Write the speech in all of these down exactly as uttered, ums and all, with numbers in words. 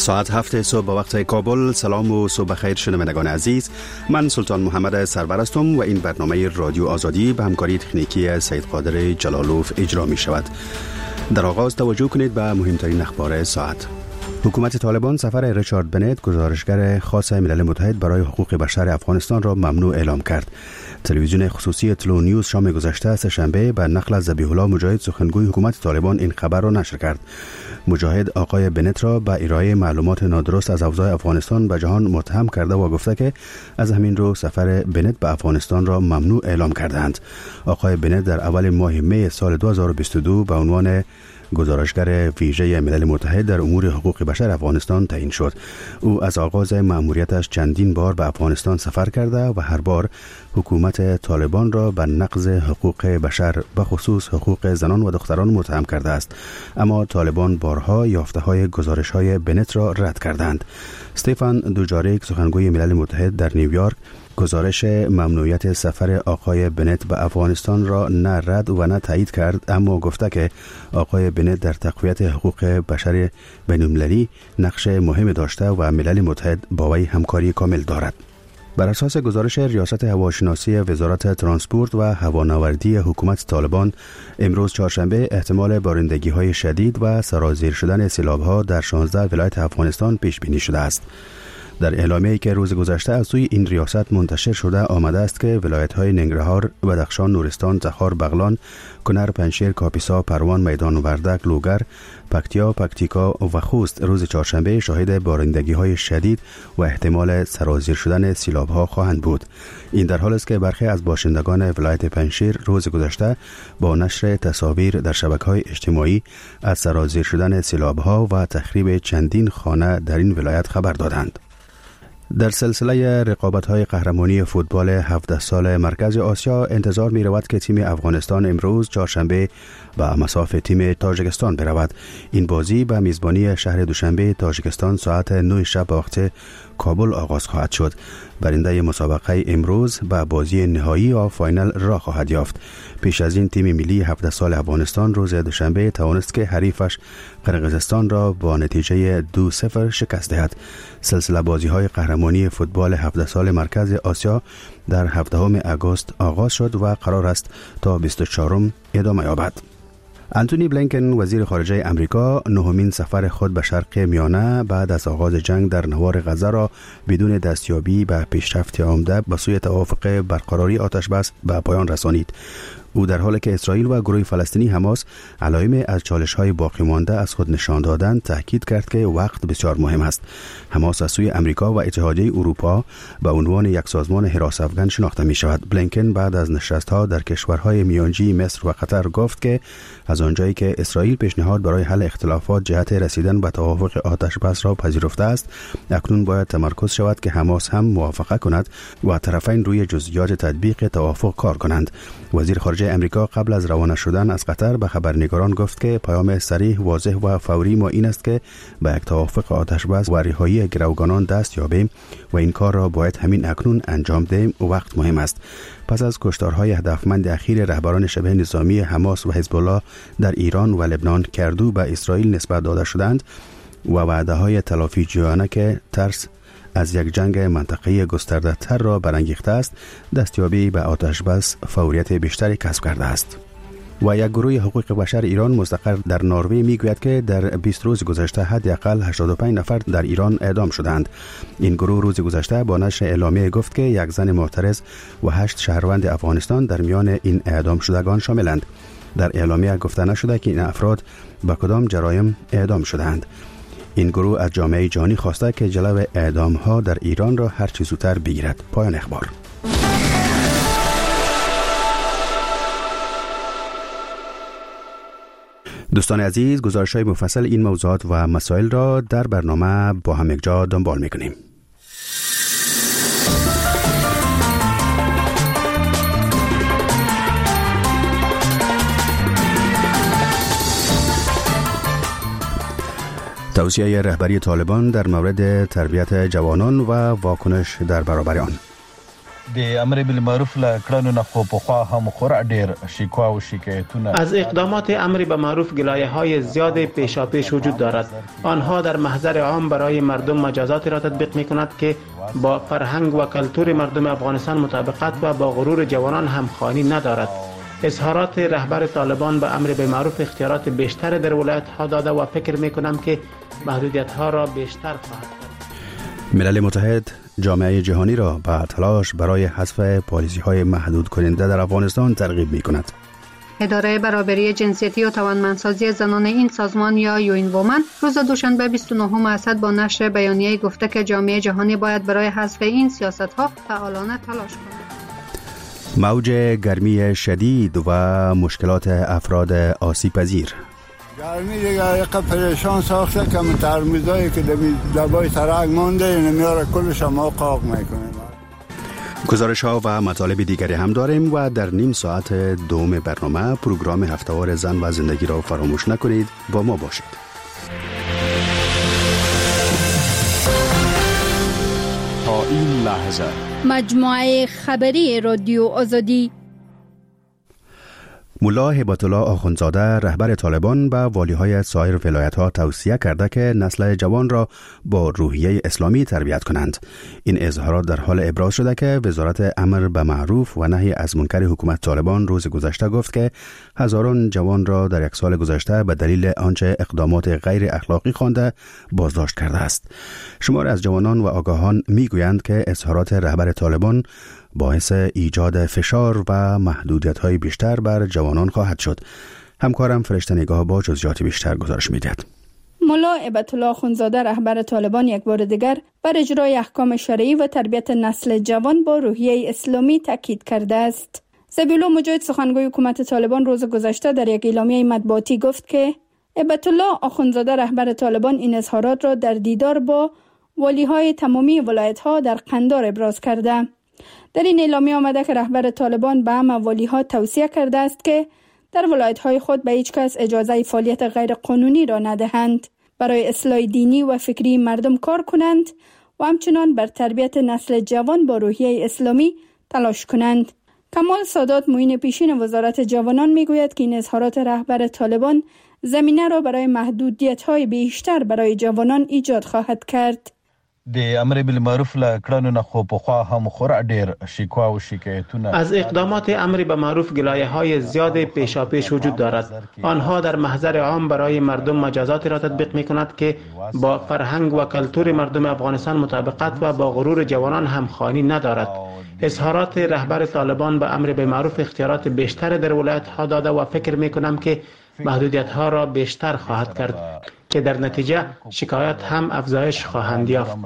ساعت هفت صبح با وقت کابل. سلام و صبح خیر شنوندگان عزیز. من سلطان محمد سرور هستم و این برنامه رادیو آزادی به همکاری تکنیکی سید قادر جلالوف اجرا می شود. در آغاز توجه کنید به مهمترین اخبار ساعت. حکومت طالبان سفر ریچارد بنت، گزارشگر خاص ملل متحد برای حقوق بشر افغانستان را ممنوع اعلام کرد. تلویزیون خصوصی تلو نیوز شام گذشته سه‌شنبه به نقل از ذبیح الله مجاهد سخنگوی حکومت طالبان این خبر را نشر کرد. مجاهد آقای بنت را به ارائه معلومات نادرست از اوضاع افغانستان به جهان متهم کرده و گفته که از همین رو سفر بنت به افغانستان را ممنوع اعلام کردند. آقای بنت در اول ماه می سال دو هزار و بیست و دو به عنوان گزارشگر ویژه ملل متحد در امور حقوق بشر افغانستان تعیین شد. او از آغاز مأموریتش چندین بار به افغانستان سفر کرده و هر بار حکومت طالبان را به نقض حقوق بشر به خصوص حقوق زنان و دختران متهم کرده است، اما طالبان بارها یافته‌های گزارش‌های بنت را رد کردند. استفان دوجاریک، سخنگوی ملل متحد در نیویورک، گزارش ممنوعیت سفر آقای بنت به افغانستان را نه رد و نه تایید کرد، اما گفته که آقای بنت در تقویت حقوق بشر بین‌المللی نقش مهم داشته و ملل متحد با وی همکاری کامل دارد. بر اساس گزارش ریاست هواشناسی وزارت ترانسپورت و هوانوردی حکومت طالبان، امروز چهارشنبه احتمال بارندگی‌های شدید و سرازیر شدن سیلاب‌ها در شانزده ولایت افغانستان پیش بینی شده است. در اعلامیه‌ای که روز گذشته از سوی این ریاست منتشر شده آمده است که ولایت‌های ننگرهار، بدخشان، نورستان، تخار، بغلان، کنر، پنجشیر، کاپیسا، پروان، میدان وردک، لوگر، پکتیا، پکتیکا و خوست روز چهارشنبه شاهد بارندگی‌های شدید و احتمال سرازیر شدن سیلاب‌ها خواهند بود. این در حالی است که برخی از باشندگان ولایت پنجشیر روز گذشته با نشر تصاویر در شبکه‌های اجتماعی از سرازیر شدن سیلاب‌ها و تخریب چندین خانه در این ولایت خبر دادند. در سلسله رقابت‌های قهرمانی فوتبال هفده سال مرکز آسیا انتظار می‌رود که تیم افغانستان امروز چهارشنبه به مصاف تیم تاجیکستان برود. این بازی به میزبانی شهر دوشنبه تاجیکستان ساعت نه شب به وقت کابل آغاز خواهد شد. برنده مسابقه امروز به بازی نهایی یا فاینال را خواهد یافت. پیش از این تیم ملی هفده سال افغانستان روز دوشنبه توانست که حریفش قرقیزستان را با نتیجه دو صفر شکست دهد. سلسله بازی‌های قهرمانی فوتبال هفده سال مرکز آسیا در هفدهم آگوست آغاز شد و قرار است تا بیست و چهارم ادامه یابد. انتونی بلینکن، وزیر خارجه امریکا، نهمین سفر خود به شرق میانه بعد از آغاز جنگ در نوار غزه را بدون دستیابی به پیشرفت عمده به سوی توافق برقراری آتش بس به پایان رسانید. او در حالی که اسرائیل و گروه فلسطینی حماس علائم از چالش‌های باقی مانده از خود نشان دادند، تاکید کرد که وقت بسیار مهم است. حماس از سوی امریکا و اتحادیه اروپا به عنوان یک سازمان حراس افغان شناخته می‌شود. بلینکن بعد از نشست‌ها در کشورهای میانجی مصر و قطر گفت که از آنجایی که اسرائیل پیشنهاد برای حل اختلافات جهت رسیدن به توافق آتش بس را پذیرفته است، اکنون باید تمرکز شود که حماس هم موافقت کند و طرفین روی جزئیات تطبیق توافق کار کنند. وزیر خارجه امریکا قبل از روانه شدن از قطر به خبرنگاران گفت که پیام صریح، واضح و فوری ما این است که به یک توافق آتش بس و رهایی گروگانان دست یابیم و این کار را باید همین اکنون انجام دهیم و وقت مهم است. پس از کشتارهای هدفمند اخیر رهبران شبه نظامی حماس و حزب الله در ایران و لبنان که اردو به اسرائیل نسبت داده شدند و وعده‌های تلافی جویانه که ترس از یک جنگ منطقه‌ای گسترده تر را برانگیخته است، دستیابی به آتش بس فوریت بیشتری کسب کرده است. و یک گروه حقوق بشر ایران مستقر در نروژ میگوید که در بیست روز گذشته حداقل هشتاد و پنج نفر در ایران اعدام شدند. این گروه روز گذشته با نشر اعلامیه گفت که یک زن معترض و هشت شهروند افغانستان در میان این اعدام شدگان شاملند. در اعلامیه گفته نشده که این افراد به کدام جرایم اعدام شدند. این گروه از جامعه جهانی خواسته که جلو اعدام‌ها در ایران را هر چه زودتر بگیرد. پایان اخبار. دوستان عزیز، گزارش‌های مفصل این موضوعات و مسائل را در برنامه با هم یکجا دنبال می‌کنیم. توصیه رهبری طالبان در مورد تربیت جوانان و واکنش در برابر آن. د امر بالمعروف له کړنو نه خو په خوا هم خورا ډیر شکوا و شکایتونه از اقدامات امر به معروف گلایه‌های زیاد پیشاپیش وجود دارد. آنها در محضر عام برای مردم مجازاتی را تطبیق می‌کند که با فرهنگ و کلتور مردم افغانستان مطابقت و با غرور جوانان همخوانی ندارد. اظهارات رهبر طالبان به امر به معروف اختیارات بیشتر در ولایت‌ها داده و فکر می‌کنم که محدودیت‌ها را بیشتر خواهد کرد. ملل متحد جامعه جهانی را به تلاش برای حذف پالیسی‌های محدود کننده در افغانستان ترغیب می‌کند. اداره برابری جنسیتی و توانمندسازی زنان این سازمان یا یوین وومن روز دوشنبه بیست و نهم اسد با نشر بیانیه گفته که جامعه جهانی باید برای حذف این سیاست‌ها فعالانه تلاش کند. موج گرمی شدید و مشکلات افراد آسیب پذیر. گرمی دیگه یک پریشان ساخته که من ترمیزایی که دبای ترک مانده نمیاره کلش ما قاق میکنیم. گزارش ها و مطالب دیگری هم داریم و در نیم ساعت دوم برنامه پروگرام هفته‌وار زن و زندگی را فراموش نکنید. با ما باشید. تا این لحظه مجموعه خبری رادیو آزادی. ملا هبت الله آخوندزاده رهبر طالبان به والی‌های سایر ولایت‌ها توصیه کرده که نسل جوان را با روحیه اسلامی تربیت کنند. این اظهارات در حال ابراز شده که وزارت امر به معروف و نهی از منکر حکومت طالبان روز گذشته گفت که هزاران جوان را در یک سال گذشته به دلیل آنچه اقدامات غیر اخلاقی خوانده بازداشت کرده است. شمار از جوانان و آگاهان می‌گویند که اظهارات رهبر طالبان باعث ایجاد فشار و محدودیت‌های بیشتر بر جوانان خواهد شد. همکارم فرشته نگاه با جزئیات بیشتر گزارش می‌دهد. ملا هبت الله آخوندزاده رهبر طالبان یک بار دیگر بر اجرای احکام شرعی و تربیت نسل جوان با روحیه اسلامی تاکید کرده است. ذبیحالله مجاهد سخنگوی حکومت طالبان روز گذشته در یک اعلامیه مطبوعاتی گفت که هبت الله آخوندزاده رهبر طالبان این اظهارات را در دیدار با والی‌های تمامی ولایت‌ها در قندار ابراز کرده. در این اعلامیه آمده که رهبر طالبان به همه والی‌ها توصیه کرده است که در ولایت‌های خود به هیچ کس اجازه فعالیت غیر قانونی را ندهند، برای اصلاح دینی و فکری مردم کار کنند و همچنان بر تربیت نسل جوان با روحیه اسلامی تلاش کنند. کمال سادات معین پیشین وزارت جوانان میگوید که این اظهارات رهبر طالبان زمینه را برای محدودیت‌های بیشتر برای جوانان ایجاد خواهد کرد. د امر بالمعروف له کړنو نه خو په خوا هم خورا ډیر شکوا و شکایتونه از اقدامات امر به معروف گلایه‌های زیاد پیشاپیش وجود دارد. آنها در محضر عام برای مردم مجازاتی را تطبیق می‌کند که با فرهنگ و کلتور مردم افغانستان مطابقت و با غرور جوانان همخوانی ندارد. اظهارات رهبر طالبان به امر به معروف اختیارات بیشتر در ولایت‌ها داده و فکر می‌کنم که محدودیت‌ها را بیشتر خواهد کرد که در نتیجه شکایت هم افزایش خواهند یافت.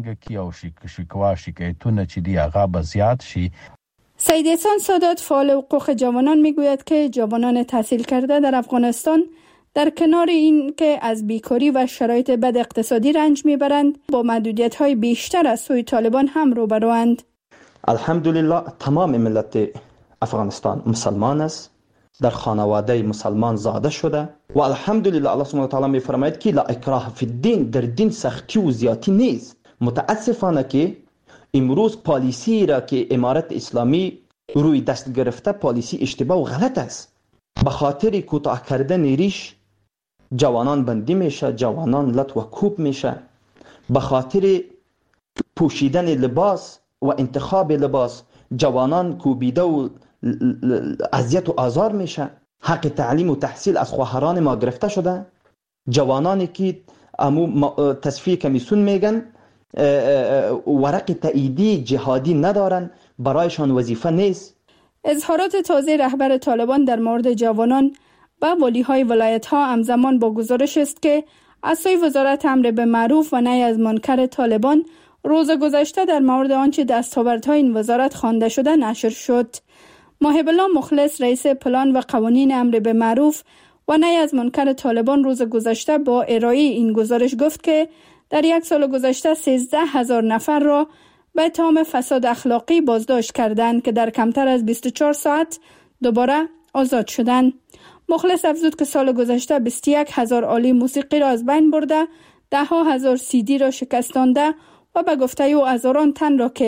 سید احسان سادات فعال حقوق جوانان میگوید که جوانان تحصیل کرده در افغانستان در کنار این که از بیکاری و شرایط بد اقتصادی رنج میبرند با محدودیت‌های بیشتر از سوی طالبان هم روبروند. الحمدلله تمام ملت افغانستان مسلمان است، در خانواده مسلمان زاده شده و الحمدلله الله سبحانه و تعالی میفرماید که لا اکراه فی الدین، در دین سختی و زیاتی نیست. متاسفانه که امروز پالیسی را که امارت اسلامی روی دست گرفته پالیسی اشتباه و غلط است. به خاطر کوتاه کردن ریش جوانان بندی میشه، جوانان لط و کوب میشه. به خاطر پوشیدن لباس و انتخاب لباس جوانان کوبیده و اذیت و آزار میشه. حق تعلیم و تحصیل از خواهران ما گرفته شده. جوانانی که امو تصفیه کمیسیون میگن ورق تاییدی جهادی ندارن، برایشان وظیفه نیست. اظهارات تازه رهبر طالبان در مورد جوانان و والی‌های ولایت‌ها همزمان با گزارش است که از سوی وزارت امر به معروف و نهی از منکر طالبان روز گذشته در مورد آنچه دستاوردهای این وزارت خوانده شده نشر شد. محب الله مخلص رئیس پلان و قوانین امر به معروف و نهی از منکر طالبان روز گذشته با ارائه این گزارش گفت که در یک سال گذشته سیزده هزار نفر را به اتهام فساد اخلاقی بازداشت کردند که در کمتر از بیست و چهار ساعت دوباره آزاد شدند. مخلص افزود که سال گذشته بیست و یک هزار آله موسیقی را از بین برده، ده ها هزار سی دی را شکستانده و به گفته او هزاران تن را که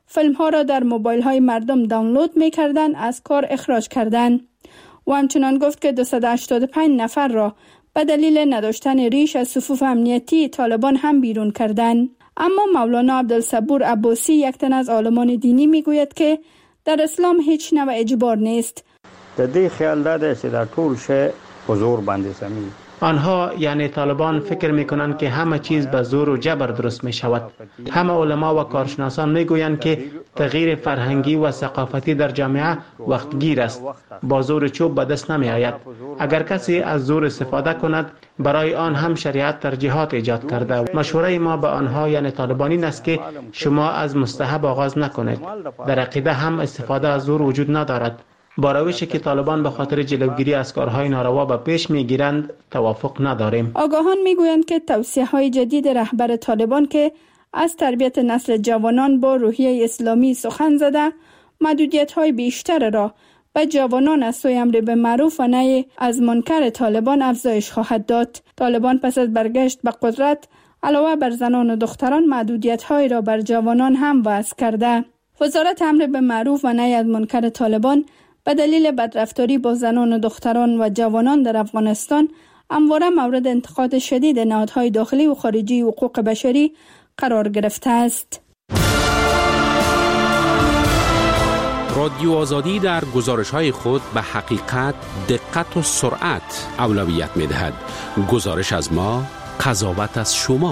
فیلم ها را در موبایل های مردم دانلود می کردن از کار اخراج کردند. و همچنان گفت که دویست و هشتاد و پنج نفر را به دلیل نداشتن ریش از صفوف امنیتی طالبان هم بیرون کردند. اما مولانا عبدالصبور عباسی، یک تن از عالمان دینی، می گوید که در اسلام هیچ نوع اجبار نیست. در دې خیال داده چې در ټول شی په زور باندې سمي. آنها یعنی طالبان فکر میکنند که همه چیز به زور و جبر درست می شود. همه علما و کارشناسان می گویند که تغییر فرهنگی و ثقافتی در جامعه وقتگیر است. با زور چوب به دست نمی آید. اگر کسی از زور استفاده کند، برای آن هم شریعت ترجیحات ایجاد کرده. مشوره ما به آنها یعنی طالبان این است که شما از مستحب آغاز نکنید. در عقیده هم استفاده از زور وجود ندارد. با روشی که طالبان به خاطر جلوگیری از کارهای ناروا به پیش میگیرند توافق نداریم. آگاهان میگویند که توصیه‌های جدید رهبر طالبان که از تربیت نسل جوانان با روحیه اسلامی سخن زده، محدودیت‌های بیشتر را به جوانان از سوی امر به معروف و نهی از منکر طالبان افزایش خواهد داد. طالبان پس از برگشت به قدرت علاوه بر زنان و دختران محدودیت‌های را بر جوانان هم وضع کرده. وزارت امر به معروف و نهی از منکر طالبان به دلیل بدرفتاری با زنان و دختران و جوانان در افغانستان همواره مورد انتقاد شدید نهادهای داخلی و خارجی حقوق بشری قرار گرفته است. رادیو آزادی در گزارش‌های خود به حقیقت، دقت و سرعت اولویت می‌دهد. گزارش از ما، قضاوت از شما.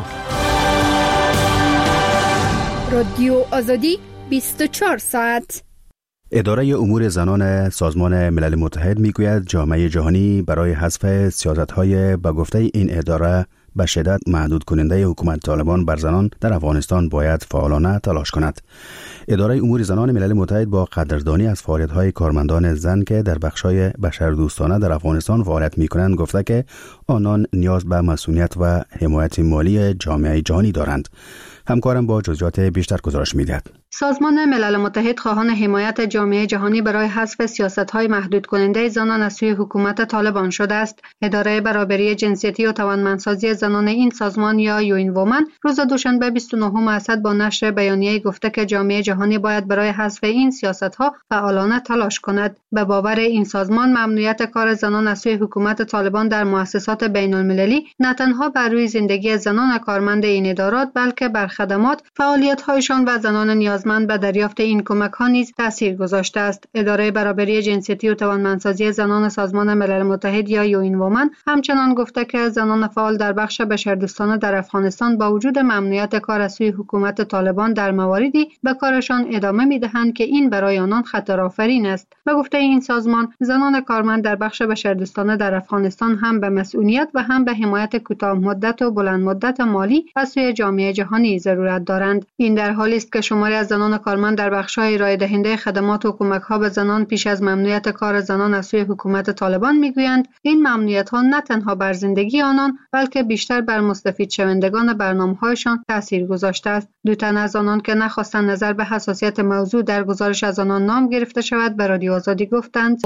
رادیو آزادی بیست و چهار ساعت. اداره امور زنان سازمان ملل متحد میگوید جامعه جهانی برای حذف سیاست‌های به گفته این اداره به شدت محدود کننده حکومت طالبان بر زنان در افغانستان باید فعالانه تلاش کند. اداره امور زنان ملل متحد با قدردانی از فعالیت‌های کارمندان زن که در بخش‌های بشردوستانه در افغانستان فعالیت می‌کنند گفته که آنان نیاز به مسئولیت و حمایت مالی جامعه جهانی دارند. همکارم با جزئیات بیشتر گزارش می‌دهد. سازمان ملل متحد خواهان حمایت جامعه جهانی برای حذف سیاست‌های محدود کننده زنان از سوی حکومت طالبان شده است. اداره برابری جنسیتی و توانمندسازی زنان این سازمان یا یوین وومن روز دوشنبه بیست و نهم اسد با نشر بیانیه گفته که جامعه جهانی باید برای حذف این سیاست‌ها فعالانه تلاش کند. به باور این سازمان ممنوعیت کار زنان از سوی حکومت طالبان در مؤسسات بین‌المللی نه تنها بر روی زندگی زنان کارمند این ادارات بلکه بر خدمات، فعالیت‌هایشان و زنان نیازمند به دریافت این کمک‌ها نیز تأثیر گذاشته است. اداره برابری جنسیتی و توانمندسازی زنان سازمان ملل متحد یا یوین وومن همچنان گفته که زنان فعال در بخش بشردوستانه در افغانستان با وجود ممنوعیت کار از سوی حکومت طالبان در مواردی به کارشان ادامه می‌دهند که این برای آنان خطرآفرین است. به گفته این سازمان، زنان کارمند در بخش بشردوستانه در افغانستان هم به مسئولیت و هم به حمایت کوتاه مدت و بلند مدت مالی از سوی جامعه جهانی ضرورت دارند. این در حالی است که شماری از زنان کارمند در بخش‌های ارائه دهنده خدمات و کمک‌ها به زنان پیش از ممنوعیت کار زنان از سوی حکومت طالبان می‌گویند این ممنوعیت‌ها نه تنها بر زندگی آنان بلکه بیشتر بر مستفید شوندگان برنامه‌هایشان تأثیر گذاشته است. دو تن از آنان که نخواستند نظر به حساسیت موضوع در گزارش از آنان نام گرفته شود به رادیو آزادی گفتند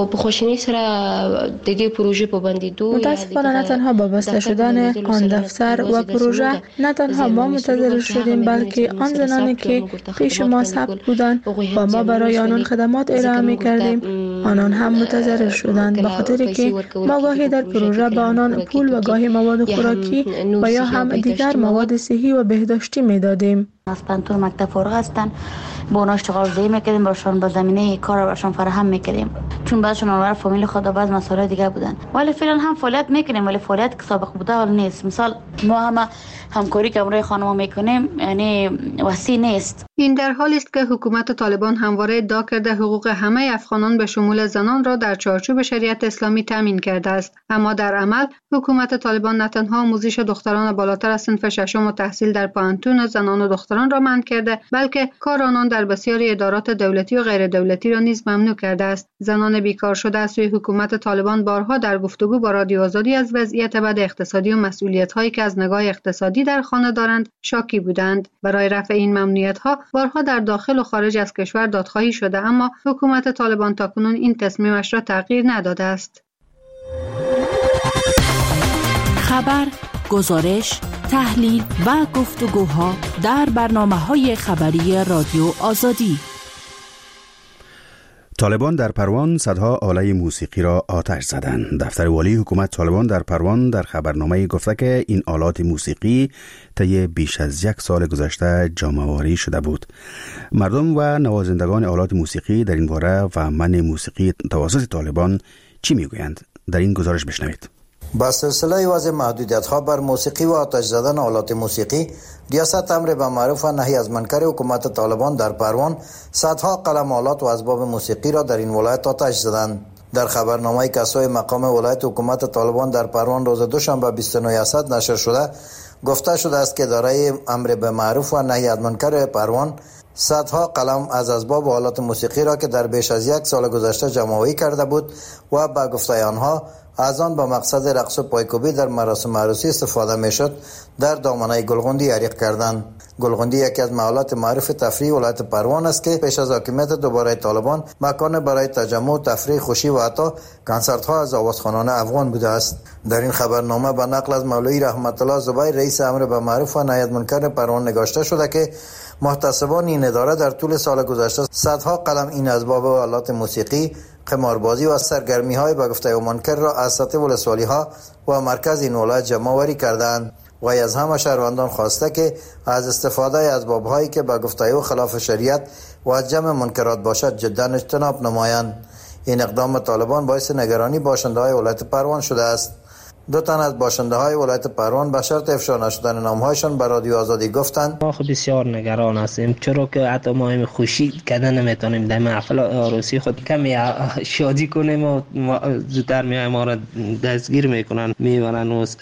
متاسفانه نه تنها با بسته شدن آن دفتر و پروژه نه تنها ما متضرر شدیم بلکه آن زنانی که پیش ما ثبت بودند و ما برای آنان خدمات ارائه می کردیم آنان هم متضرر شدند به خاطر که ما گاهی در پروژه به آنان پول و گاهی مواد خوراکی و یا هم دیگر مواد صحی و بهداشتی می دادیم. از پنتون مکتب فارغ هستن با اونا اشتغال زایی میکردیم براشون با زمینه کار رو براشون فراهم میکردیم چون بعضشون اونور فامیل خود و بعض مسائل دیگه بودن ولی فعلا هم فعالیت میکنیم ولی فعالیت که سابق بوده حال نیست. مثال ما هم همکاری که امروی خانم میکنیم یعنی وسیع نیست. این در حالی است که حکومت طالبان همواره ادعا کرده حقوق همه افغانان به شمول زنان را در چارچوب شریعت اسلامی تامین کرده است، اما در عمل حکومت طالبان نه تنها آموزش دختران بالاتر از صنف ششم و تحصیل در پانتون زنان و دختران را منع کرده بلکه کار آنان در بسیاری ادارات دولتی و غیر دولتی را نیز ممنوع کرده است. زنان بیکار شده از سوی حکومت طالبان بارها در گفتگو با رادیو آزادی از وضعیت بد اقتصادی و مسئولیت‌هایی که از نگاه اقتصادی در خانه دارند شاکی بودند. برای رفع این ممنوعیت‌ها بارها در داخل و خارج از کشور دادخواهی شده اما حکومت طالبان تاکنون این تصمیمش را تغییر نداده است. خبر، گزارش، تحلیل و گفتگوها در برنامه‌های خبری رادیو آزادی. طالبان در پروان صدها آله موسیقی را آتش زدند. دفتر والی حکومت طالبان در پروان در خبرنامه گفته که این آلات موسیقی طی بیش از یک سال گذشته جمع‌آوری شده بود. مردم و نوازندگان آلات موسیقی در این باره و منع موسیقی توسط طالبان چی میگویند؟ در این گزارش بشنوید. با سلسله وضع محدودیت‌ها بر موسیقی و آتش زدن آلات موسیقی، ریاست امر به معروف و نهی از منکر حکومت طالبان در پروان صدها قلم آلات و اسباب موسیقی را در این ولایت آتش زدند. در خبرنامه کسای مقام ولایت حکومت طالبان در پروان روز دوشنبه بیست و نه اسد نشر شده گفته شده است که اداره امر به معروف و نهی از منکر پروان صدها قلم از اسباب و آلات موسیقی را که در بیش از یک سال گذشته جمع‌آوری کرده بود و به گفته آنها از آن با مقصد رقص و پایکوبی در مراسم عروسی استفاده میشد در دامنه گلغندی اریق کردند. گلغندی یکی از محلات معروف تفریح ولایت پروان است که پیش از حاکمیت دوباره طالبان مکان برای تجمع، تفریح، خوشی و حتی کنسرت ها از آوازخوانان افغان بوده است. در این خبرنامه به نقل از مولوی رحمت الله زبیر رئیس امر به معروف و نهی از منکر پروان نگاشته شده که محتسبان این اداره در طول سال گذشته صدها قلم این اسباب و آلات موسیقی، قماربازی و سرگرمی های به گفته منکر را از سطح ولسوالی ها و مرکز این ولایت جمع آوری کردند و از همه شهروندان خواسته که از استفاده از اسباب هایی که به گفته او خلاف شریعت و جمع منکرات باشد جدا اجتناب نمایند. این اقدام طالبان باعث نگرانی باشنده های ولایت پروان شده است. دو تن از باشنده های ولایت پروان به شرط افشا نشدن نامهایشان به رادیو آزادی گفتند ما خب بسیار نگران هستیم، چرا که حتی ما هم خوشی کردن نمیتونیم در محفل عروسی خود کمی شادی کنیم و زودتر میای ما را دستگیر میکنن، میبرن و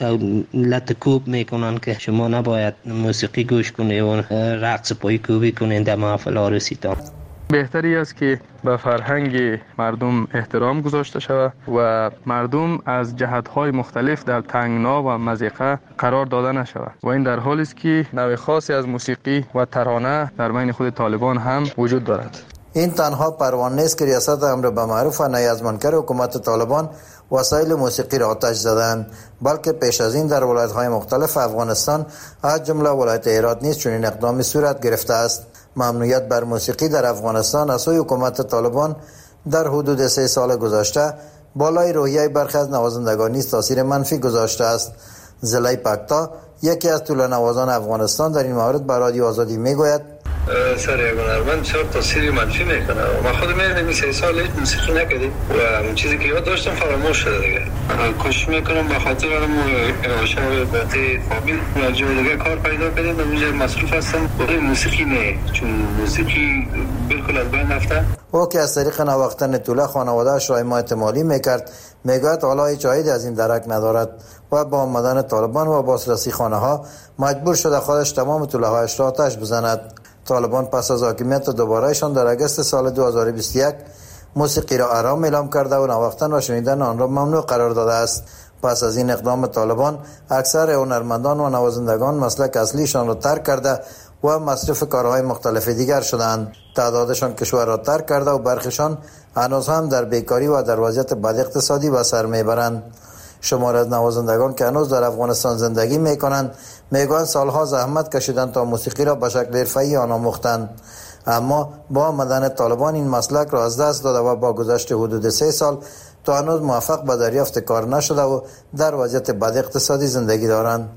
لط کوب میکنن که شما نباید موسیقی گوش کنید و رقص پای کوبی کنید در محفل عروسی تا. بهتری است که به فرهنگ مردم احترام گذاشته شود و مردم از جهت‌های مختلف در تنگنا و مضیقه قرار داده نشود و این در حالی است که نوع خاصی از موسیقی و ترانه در بین خود طالبان هم وجود دارد. این تنها پروان نیست که ریاست امر به معروف و نهی از منکر حکومت طالبان وسایل موسیقی را آتش زدند، بلکه پیش از این در ولایت‌های مختلف افغانستان از جمله ولایت هرات نیز چنین اقدامی صورت گرفته است. ممنوعیت بر موسیقی در افغانستان از سوی حکومت طالبان در حدود سه سال گذشته بالای روحیه برخی از نوازندگان نیز تاثیر منفی گذاشته است. زلای پکتا یکی از طول نوازان افغانستان در این مورد به رادیو آزادی میگوید سر یک هنرمند چرا تاثیر منفی میکنه. ما خود میدونیم سه سال هیچ موسیقی نکردیم و اون چیزی که یاد داشتم فراموش شده دیگه. کوشش میکنم به خاطر اون شب بعدی فامیل و جای دیگه کار پیدا کنیم و اونجا مصروف هستم. برای موسیقی نه، چون موسیقی بالکل از بین رفته. او که از طریق نواختن طوله خانواده‌اش را حمایت مالی میکرد میگوید حالا هیچ عایدی از این درک ندارد و با آمدن طالبان و بازرسی خانه ها مجبور شده خودش تمام طوله هایش را آتش بزند. طالبان پس از حاکمیت دوبارهشان در اگست سال دو هزار و بیست و یک موسیقی را حرام اعلام کرده و نواختن و شنیدن آن را ممنوع قرار داده است. پس از این اقدام طالبان اکثر هنرمندان و نوازندگان مسلک اصلیشان را ترک کرده و مصرف کارهای مختلف دیگر شدند. تعدادشان کشور را ترک کرده و برخیشان هنوز هم در بیکاری و در وضعیت بد اقتصادی به سر میبرند. شمار از نوازندگان که هنوز در افغانستان زندگی میکنند میگویند سالها زحمت کشیدند تا موسیقی را به شکل حرفه‌ای آن آموختند، اما با آمدن طالبان این مسلک را از دست داده و با گذشت حدود سه سال تا هنوز موفق به دریافت کار نشده و در وضعیت بد اقتصادی زندگی دارند.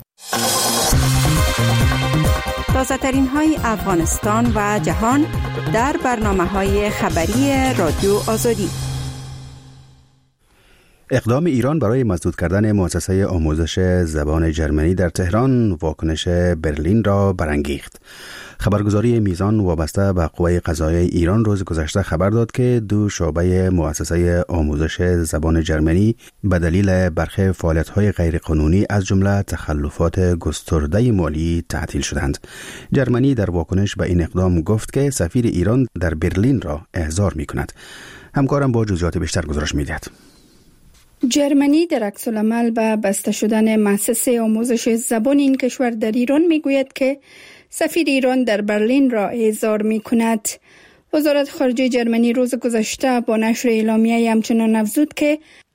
تازه ترین های افغانستان و جهان در برنامه های خبری رادیو آزادی. اقدام ایران برای مسدود کردن مؤسسه آموزش زبان جرمنی در تهران واکنش برلین را برانگیخت. خبرگزاری میزان وابسته به قوه قضاییه ایران روز گذشته خبر داد که دو شعبه مؤسسه آموزش زبان جرمنی به دلیل برخی فعالیت‌های غیرقانونی از جمله تخلفات گسترده مالی تعطیل شدند. جرمنی در واکنش به این اقدام گفت که سفیر ایران در برلین را احضار می‌کند. همکارم با جزئیات بیشتر گزارش می‌دهد. جرمنی در عکس العمل به بسته شدن مؤسسه آموزش زبان این کشور در ایران میگوید که سفیر ایران در برلین را احضار میکند. وزارت خارجه جرمنی روز گذشته با نشر اعلامیه همچنان افزود که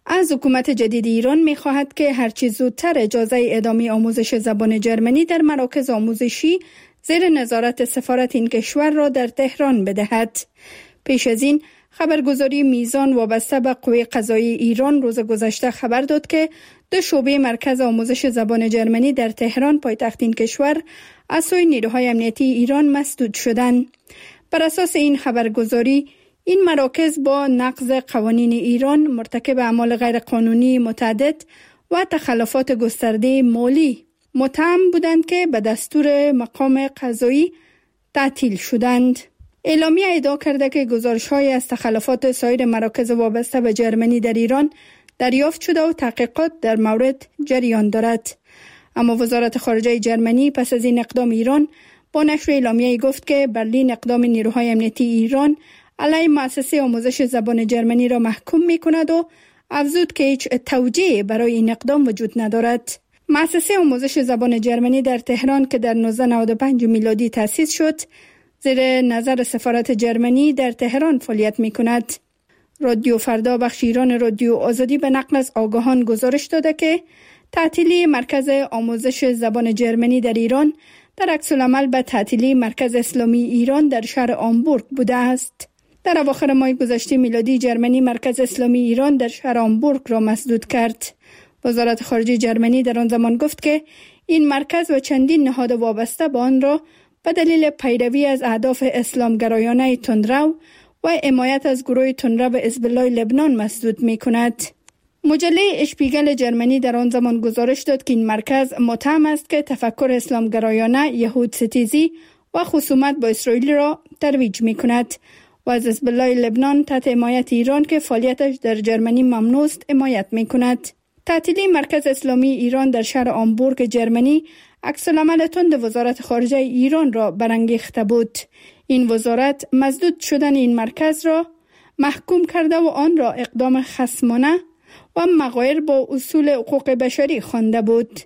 از حکومت جدید ایران می خواهد که هرچی زودتر اجازه ادامه آموزش زبان جرمنی در مراکز آموزشی زیر نظارت سفارت این کشور را در تهران بدهد. پیش از این خبرگزاری میزان وابسته به قوه قضایی ایران روز گذشته خبر داد که دو شعبه مرکز آموزش زبان جرمنی در تهران پایتخت این کشور از سوی نیروهای امنیتی ایران مسدود شدند. بر اساس این خبرگزاری این مراکز با نقض قوانین ایران مرتکب اعمال غیرقانونی متعدد و تخلفات گسترده مالی متهم بودند که به دستور مقام قضایی تعطیل شدند. اعلامیه ادعا کرده که گزارش‌های از تخلفات سایر مراکز وابسته به جرمنی در ایران دریافت شده و تحقیقات در مورد جریان دارد. اما وزارت خارجه جرمنی پس از این اقدام ایران با نشر اعلامیه گفت که برلین اقدام نیروهای امنیتی ایران علیه مؤسسه آموزش زبان جرمنی را محکوم می‌کند و افزود که هیچ توجیه برای این اقدام وجود ندارد. مؤسسه آموزش زبان جرمنی در تهران که در نوزده نود و پنج میلادی تأسیس شد، زیر نظر سفارت جرمنی در تهران فعالیت می‌کند. رادیو فردا بخش ایران رادیو آزادی به نقل از آگاهان گزارش داده که تعطیلی مرکز آموزش زبان جرمنی در ایران در عکس العمل به تعطیلی مرکز اسلامی ایران در شهر آمبورگ بوده است. در اواخر ماه گذشته میلادی جرمنی مرکز اسلامی ایران در شهر آمبورگ را مسدود کرد. وزارت خارجه جرمنی در آن زمان گفت که این مرکز و چندین نهاد وابسته به آن را به دلیل پیروی از اهداف اسلامگرایانه تندرو و حمایت از گروه تندرو حزب الله لبنان مسدود می‌کند. مجله اشپیگل جرمنی در آن زمان گزارش داد که این مرکز متهم است که تفکر اسلامگرایانه، یهود ستیزی و خصومت با اسرائیل را ترویج می‌کند و از حزب الله لبنان تحت حمایت ایران که فعالیتش در جرمنی ممنوع است حمایت می‌کند. تعطیلی مرکز اسلامی ایران در شهر آمبورگ جرمنی عکس العمل تند وزارت خارجه ایران را برانگیخته بود. این وزارت مسدود شدن این مرکز را محکوم کرده و آن را اقدام خصمانه و مغایر با اصول حقوق بشری خوانده بود.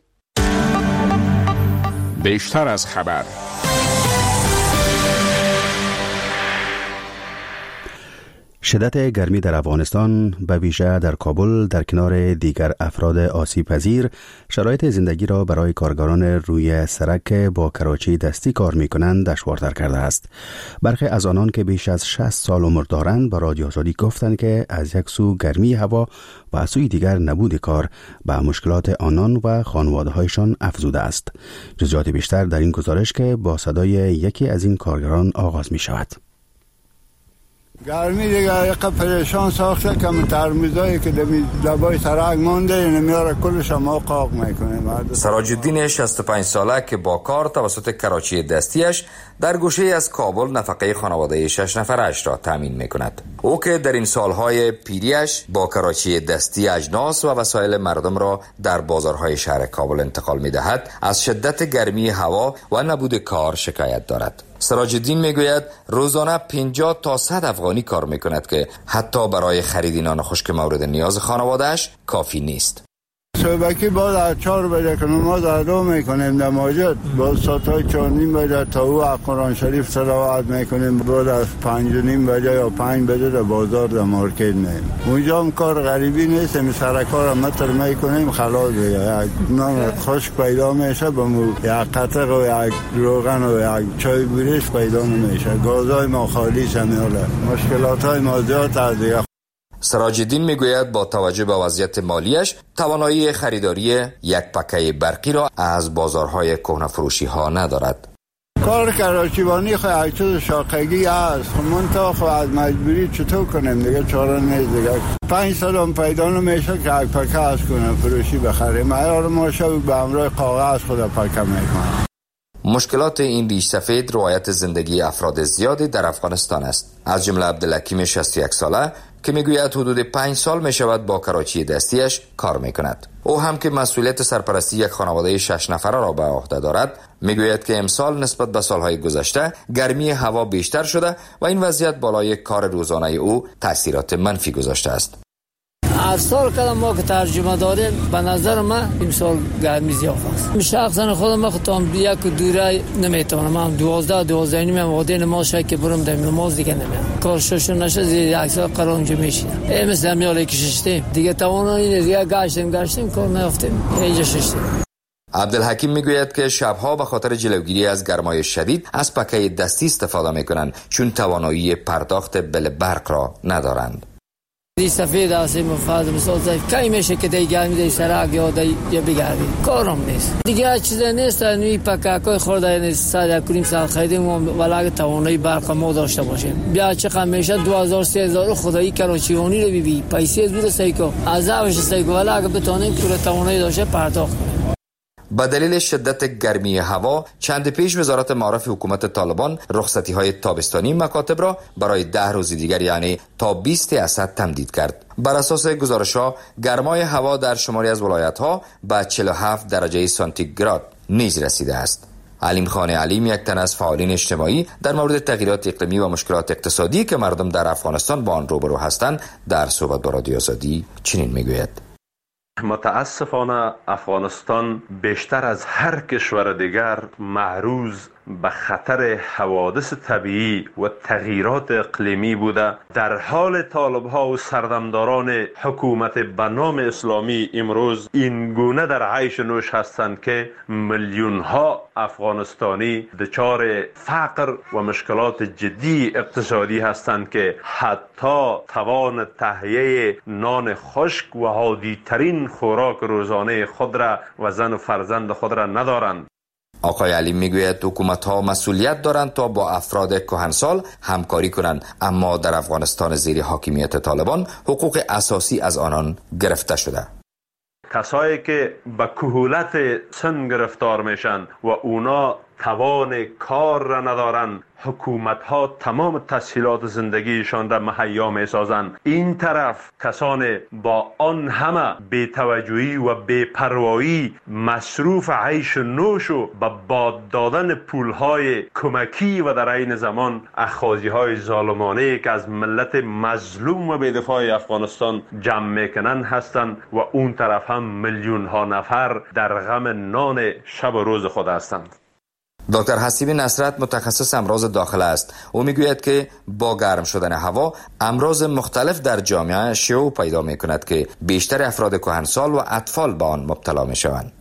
بیشتر از خبر. شدت گرمی در افغانستان به ویژه در کابل در کنار دیگر افراد آسیب پذیر شرایط زندگی را برای کارگران روی سرک با کراچی دستی کار می کنند دشوارتر کرده است. برخی از آنان که بیش از شصت سال عمر دارند با رادیو آزادی گفتند که از یک سو گرمی هوا و از سوی دیگر نبود کار به مشکلات آنان و خانواده‌هایشان افزوده است. جزئیات بیشتر در این گزارش که با صدای یکی از این کارگران آغاز می شود. گرمی دیگه یک پریشان ساخته که من ترمیزایی که دمی لبای سرک مانده اینه میاره کلش ما قاق میکنه. سراج الدین شصت و پنج ساله که با کار توسط کراچی دستیش در گوشه از کابل نفقه خانواده شش نفرش را تامین میکند. او که در این سالهای پیریش با کراچی دستی اجناس و وسایل مردم را در بازارهای شهر کابل انتقال میدهد، از شدت گرمی هوا و نبود کار شکایت دارد. سراج الدین میگوید روزانه پنجاه تا صد افغانی کار میکند که حتی برای خرید نان خشک مورد نیاز خانوادهش کافی نیست. صبحکی باز از چهار بجه که نماز ادا میکنیم در مسجد، باز ساعت چهار نیم بجه تا او قرآن شریف تلاوت میکنیم، باز از پنج نیم بجه یا پنج بجه در بازار در مارکت نیم. اونجا هم کار غریبی نیست، می سرکار هم متر میکنیم خلاص دیگه. یک نان خشک پیدا میشه با مو یک قطق و یک روغن و یک چای بریش پیدا نمیشه. گازای ما خالی شمیاله، مشکلات های ما زیاد از دیگه. سراج الدین میگوید با توجه به وضعیت مالیش توانایی خریداری یک پکه برقی را از بازارهای کهنه فروشی ها ندارد. کار کراچیبانی خواهی یک چیز شاقگی هست، من تا خواهی از مجبوری چطور کنیم دیگه، چاره نیست دیگه. پنج سال هم پیدا نمیشه که یک پکه از کنه فروشی بخریم. معیار ما شو به امرای کاغذ خود پکه میکنم. مشکلات این ریش سفید روایت زندگی افراد زیادی در افغانستان است. از جمله عبدالحکیم شصت و یک ساله که میگوید حدود پنج سال میشود با کراچی دستیش کار میکند. او هم که مسئولیت سرپرستی یک خانواده شش نفره را به عهده دارد، میگوید که امسال نسبت به سالهای گذشته گرمی هوا بیشتر شده و این وضعیت بالای کار روزانه او تاثیرات منفی گذاشته است. هر سال کدام ما که ترجمه داریم به نظر من امسال گرمی زیاد است. شخصا خودم من خودم یک دوره نمیتونم. من دوازده دوازده نیم وقتی نماز که برم در نماز دیگه نمیام. کارشش نشه زیر یک سال قرار اونجا میشینم. این مثل میاله که ششتیم دیگه توانایی دیگه گشتیم گشتیم کار نیافتیم اینجا ششتیم. عبدالحکیم میگوید که شبها به خاطر جلوگیری از گرمای شدید از پکه دستی استفاده میکنند چون توانایی پرداخت بل برق را ندارند. دی سفید هستیم و فرض مثال کی میشه که دی گرمی دی سرک یا دی یا بگردی کارم نیست دیگه چیزی نیست. نوی پککای خورده نیست صد کریم سال خریدیم ولی توانایی برق ما داشته باشیم. بیا چقدر میشه دو هزار سه هزار خدایی کراچیانی رو ببین پیسه زور سایکو عذابش سایکو ولی اگه بتونیم که توانایی داشته پرداخت کنیم. به دلیل شدت گرمی هوا چند پیش وزارت معارف حکومت طالبان رخصتی های تابستانی مکاتب را برای ده روز دیگر یعنی تا بیست اسد تمدید کرد. بر اساس گزارش ها گرمای هوا در شماری از ولایت ها به چهل و هفت درجه سانتیگراد نیز رسیده است. علیم خان علیم یک تن از فعالین اجتماعی در مورد تغییرات اقلیمی و مشکلات اقتصادی که مردم در افغانستان با آن روبرو هستند در صحبت با رادیو آزادی چنین میگوید: متاسفانه افغانستان بیشتر از هر کشور دیگر معرض به خطر حوادث طبیعی و تغییرات اقلیمی بوده. در حال طالب‌ها و سردمداران حکومت به نام اسلامی امروز این گونه در عیش نوش هستند که میلیون‌ها افغانستانی دچار فقر و مشکلات جدی اقتصادی هستند که حتی توان تهیه نان خشک و عادی‌ترین خوراک روزانه خود را و زن و فرزند خود را ندارند. آقای علی میگوید حکومت ها مسئولیت دارند تا با افراد کهنسال همکاری کنند، اما در افغانستان زیر حاکمیت طالبان حقوق اساسی از آنان گرفته شده. کسایی که به کهولت سن گرفتار میشن و اونا توان کار را ندارن، حکومت ها تمام تسهیلات زندگیشان را مهیا می سازند. این طرف کسان با آن همه بی‌توجهی و بی‌پروایی مصروف عیش نوش و به باد دادن پولهای کمکی و در عین زمان اخاذی های ظالمانه که از ملت مظلوم و بی‌دفاع افغانستان جمع میکنن هستند و اون طرف هم میلیون ها نفر در غم نان شب و روز خود هستند. دکتر حسیب نصرت متخصص امراض داخله است. او میگوید که با گرم شدن هوا امراض مختلف در جامعه شیوع پیدا میکند که بیشتر افراد کهنسال و اطفال به آن مبتلا میشوند.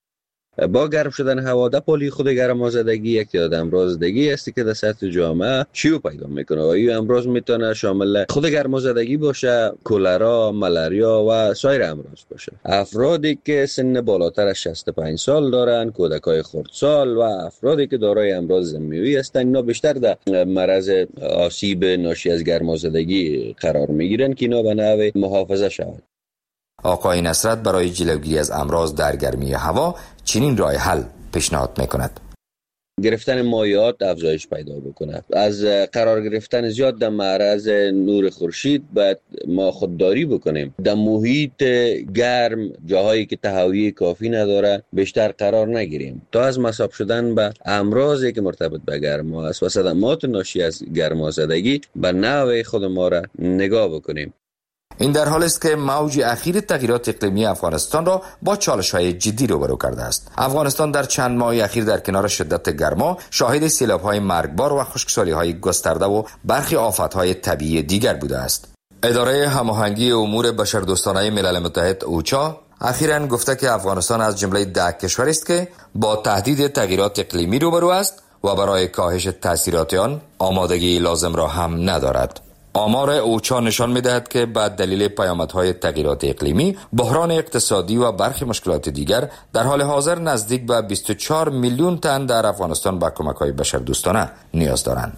با گرم شدن هوا در پالی خود گرمازدگی یک تعداد امراضدگی است که در سطح جامعه شیوع پیدا میکنه و این امراض میتونه شامل خود گرمازدگی باشه، کولرا، ملاریا و سایر امراض باشه. افرادی که سن بالاتر از شصت و پنج سال دارن، کودکای خردسال و افرادی که دارای امراض ضمیموی هستند، اینا بیشتر در معرض آسیب ناشی از گرمازدگی قرار میگیرن که اینا به نحو محافظه شود. آقای نصرت برای جلوگیری از امراض در گرمی هوا چنین راه حل پیشنهاد میکند: گرفتن مایعات افزایش پیدا بکنه. از قرار گرفتن زیاد در معرض نور خورشید باید ما خودداری بکنیم. در محیط گرم، جاهایی که تهویه کافی نداره، بیشتر قرار نگیریم تا از مصاب شدن به امراضی که مرتبط به گرما است و صدمات ناشی از گرمازدگی به نوع خود ما را نگاه بکنیم. این در حال است که موج اخیر تغییرات اقلیمی افغانستان را با چالش‌های جدی روبرو کرده است. افغانستان در چند ماه اخیر در کنار شدت گرما شاهد سیلاب‌های مرگبار و خشکسالی‌های گسترده و برخی آفت‌های طبیعی دیگر بوده است. اداره هماهنگی امور بشردوستانه ملل متحد اوچا اخیراً گفته که افغانستان از جمله ده کشوری است که با تهدید تغییرات اقلیمی روبرو است و برای کاهش تاثیرات آن آمادگی لازم را هم ندارد. آمار اوچا نشان می‌دهد که به دلیل پیامدهای تغییرات اقلیمی، بحران اقتصادی و برخی مشکلات دیگر در حال حاضر نزدیک به بیست و چهار میلیون تن در افغانستان به کمک‌های بشردوستانه نیاز دارند.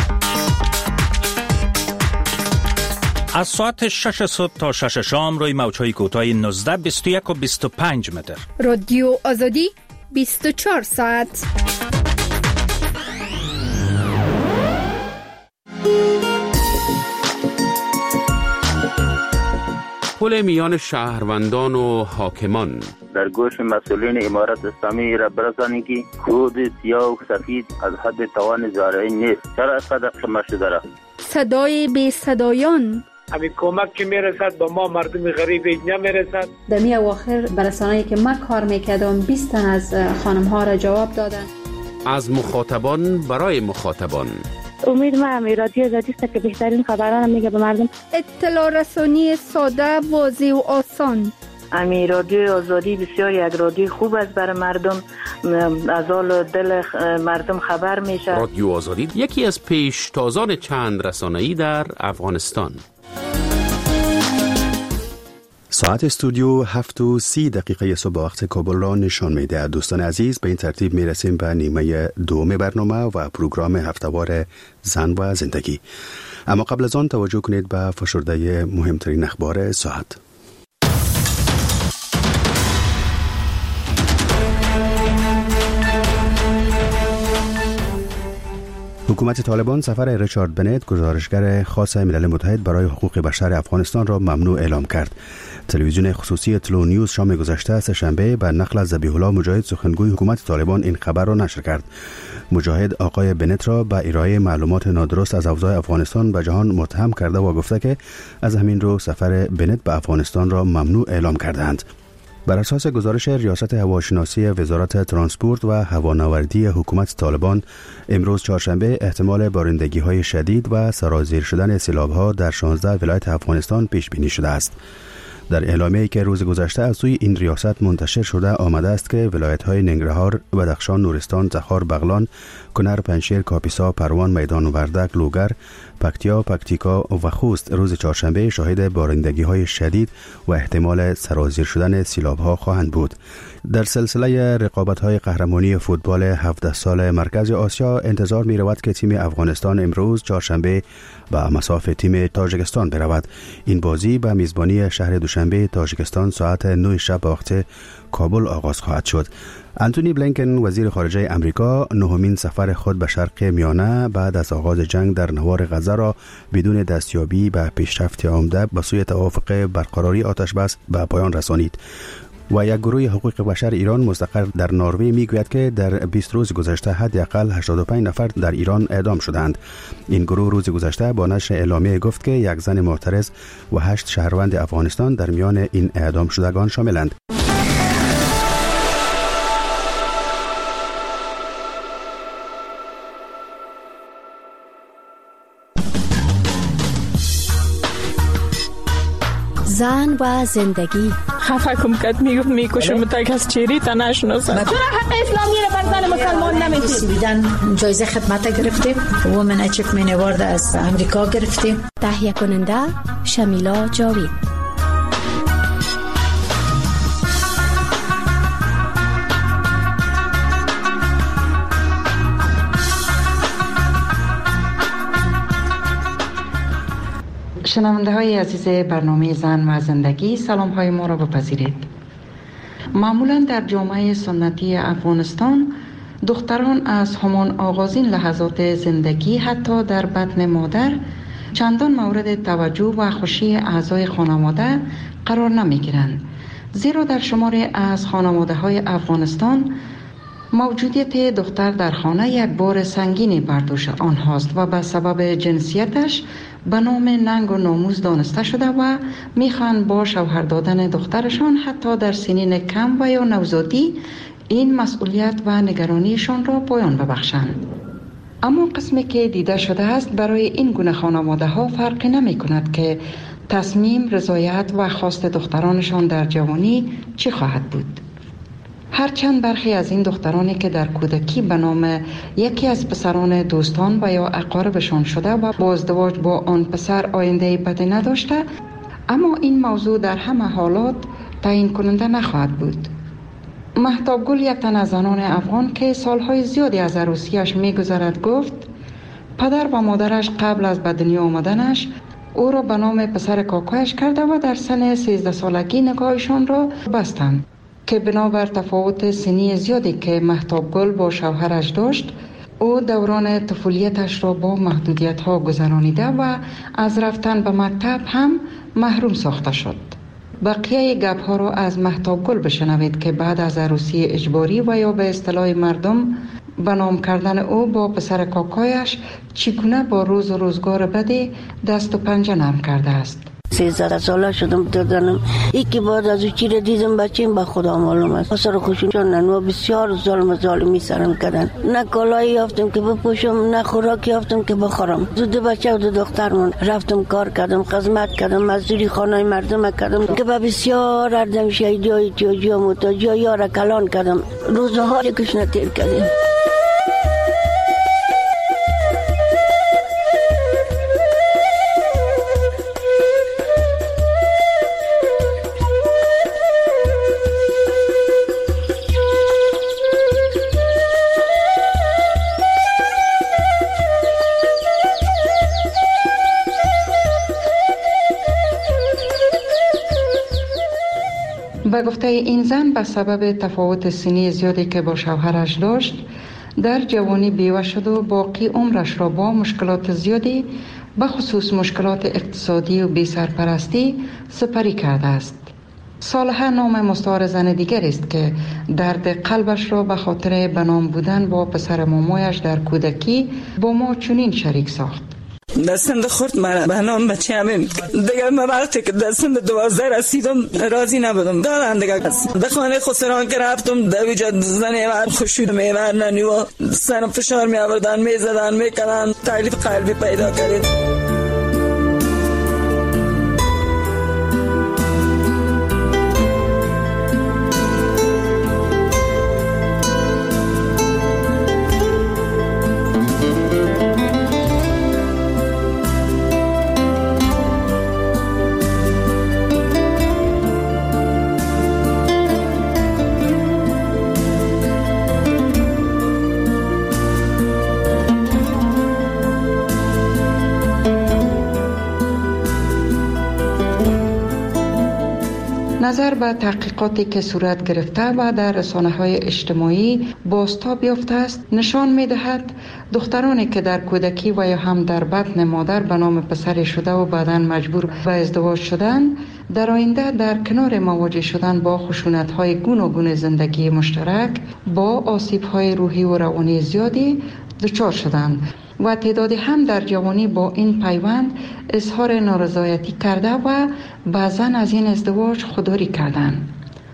از ساعت شش صبح تا شش شام روی موج‌های کوتاه نوزده، بیست و یک و بیست و پنج متر. رادیو آزادی بیست و چهار ساعت. پل میان شهروندان و حاکمان در گوش مسئولین امارت اسلامی را برسانید که کود سیاه و سفید از حد توان زارعین نیست. چرا اینقدر خمه شده را؟ صدای بی صدایان همین کمک که میرسد به ما مردم غریب نمیرسد. در می اواخر برسانه‌ای که من کار میکردم بیست تن از خانم ها را جواب دادن. از مخاطبان برای مخاطبان. امید ما همی رادیو آزادی است که بهترین خبران میگه به مردم. اطلاع رسانی ساده، واضح و آسان. امی رادیو آزادی بسیار یک رادیو خوب است برای مردم، از حال دل مردم خبر میشه. رادیو آزادی یکی از پیشتازان چند رسانه‌ای در افغانستان. ساعت استودیو هفت و سی دقیقه صبح وقت کابل را نشان میده. دوستان عزیز، به این ترتیب میرسیم به نیمه دوم برنامه و پروگرام هفتهوار زن و زندگی. اما قبل از آن توجه کنید به فشرده مهمترین اخبار ساعت. حکومت طالبان سفر ریچارد بنت، گزارشگر خاص ملل متحد برای حقوق بشر افغانستان را ممنوع اعلام کرد. تلویزیون خصوصی تلو نیوز شام گذشته سه‌شنبه به نقل از ذبیح الله مجاهد سخنگوی حکومت طالبان این خبر را نشر کرد. مجاهد آقای بنت را به ارائه معلومات نادرست از اوضاع افغانستان به جهان متهم کرده و گفته که از همین رو سفر بنت به افغانستان را ممنوع اعلام کردند. بر اساس گزارش ریاست هواشناسی وزارت ترانسپورت و هوانوردی حکومت طالبان، امروز چهارشنبه احتمال بارندگی‌های شدید و سرازیر شدن سیلاب‌ها در شانزده ولایت افغانستان پیش بینی شده است. در اعلامیه‌ای که روز گذشته از سوی این ریاست منتشر شده آمده است که ولایت‌های ننگرهار، بدخشان، نورستان، تخار، بغلان، کنر، پنجشیر، کاپیسا، پروان، میدان وردک، لوگر، پکتیا، پکتیکا و خوست روز چهارشنبه شاهد بارندگی‌های شدید و احتمال سرازیر شدن سیلاب‌ها خواهند بود. در سلسله رقابت‌های قهرمانی فوتبال هفده سال مرکز آسیا انتظار می‌رود که تیم افغانستان امروز چهارشنبه به مصاف تیم تاجیکستان برود. این بازی به میزبانی شهر دوشنبه تاجیکستان ساعت نه شب وقت کابل آغاز خواهد شد. انتونی بلینکن وزیر خارجه امریکا نهمین سفر خود به شرق میانه بعد از آغاز جنگ در نوار غزه را بدون دستیابی به پیشرفت عمده به سوی توافق برقراری آتش بس به پایان رسانید. و یک گروه حقوق بشر ایران مستقر در نروژ میگوید که در بیست روز گذشته حداقل هشتاد و پنج نفر در ایران اعدام شدند. این گروه روز گذشته با نشر اعلامیه گفت که یک زن معترض و هشت شهروند افغانستان در میان این اعدام شدگان شاملند. زن و زندگی. خفه کم کت میگفت میکشم تا کس چیری تا نشناسه. چرا حق اسلامی رو بر زن مسلمان نمیدید؟ سویدن جایزه خدمت گرفتیم، وومن اچیومنت اوارد از امریکا گرفتیم. تهیه کننده شمیلا جاوید. شنونده های عزیز برنامه زن و زندگی، سلام های ما را بپذیرید. معمولا در جامعه سنتی افغانستان دختران از همان آغازین لحظات زندگی حتی در بطن مادر چندان مورد توجه و خوشی اعضای خانواده قرار نمی گیرند، زیرا در شماری از خانواده های افغانستان موجودیت دختر در خانه یک بار سنگینی بر دوش آنهاست و به سبب جنسیتش به نام ننگ و ناموس دانسته شده و میخوان با شوهر دادن دخترشان حتی در سنین کم و یا نوزادی این مسئولیت و نگرانیشان را پایان ببخشند. اما قسمی که دیده شده است برای این گونه خانواده ها فرقی نمی کند که تصمیم، رضایت و خواست دخترانشان در جوانی چی خواهد بود. هرچند برخی از این دخترانی که در کودکی به نام یکی از پسران دوستان و یا اقاربشان شده و با ازدواج با آن پسر آینده بدی نداشته، اما این موضوع در همه حالات تعیین کننده نخواهد بود. مهتاب گل، یک تن از زنان افغان که سالهای زیادی از عروسیش می‌گذرد، گفت پدر و مادرش قبل از به دنیا آمدنش او را به نام پسر کاکایش کرده و در سن سیزده سالگی نکاحشان را بستند که بنابر تفاوت سنی زیادی که مهتاب گل با شوهرش داشت، او دوران طفولیتش را با محدودیت ها گذرانیده و از رفتن به مکتب هم محروم ساخته شد. بقیه گپ ها را از مهتاب گل بشنوید که بعد از عروسی اجباری و یا به اصطلاح مردم به نام کردن او با پسر کاکایش چگونه با روز و روزگار بدی دست و پنجه نرم کرده است. سیزده ساله شدم دادنم یکی بعد از او چی را دیدم بچیم به خدا معلوم است. اثر خوشون چون ننوا بسیار ظلم ظالمی سرم کردن. نه کالایی یافتم که بپوشم نه خوراکی یافتم که بخورم. دو بچه و دو دخترم رفتم کار کردم، خدمت کردم، مزدوری خانه مردم کردم که به بسیار اردم شهیدی های تیاجی و متاجی ها را کلان کردم. روزها یکش نتیر کردیم. به گفته این زن به سبب تفاوت سنی زیادی که با شوهرش داشت در جوانی بیوه شد و باقی عمرش را با مشکلات زیادی به خصوص مشکلات اقتصادی و بی سرپرستی سپری کرده است. صالحه نام مستعار زن دیگر است که درد قلبش را به خاطر بنام بودن با پسر مامایش در کودکی با ما چنین شریک ساخت. دستم ده خورد من به نام بچه همین دیگر من وقتی که دستم ده دوازده رسیدم راضی نبودم دارن دیگر ده خانه خسران که رفتم ده ویجا زنه من خوشید میورننی و سرم فشار می آوردن می زدن می کنن تکلیف قلبی پیدا کردید. نظر به تحقیقاتی که صورت گرفته و در رسانه‌های اجتماعی بازتاب یافته است نشان می‌دهد دخترانی که در کودکی و یا هم در بطن مادر به نام پسر شده و بعداً مجبور به ازدواج شدن در آینده در کنار مواجه شدن با خشونت‌های گوناگون زندگی مشترک با آسیب‌های روحی و روانی زیادی دچار شدند و تعدادی هم در جوانی با این پیوند اظهار نارضایتی کرده و بعضاً از این ازدواج خودداری کردند.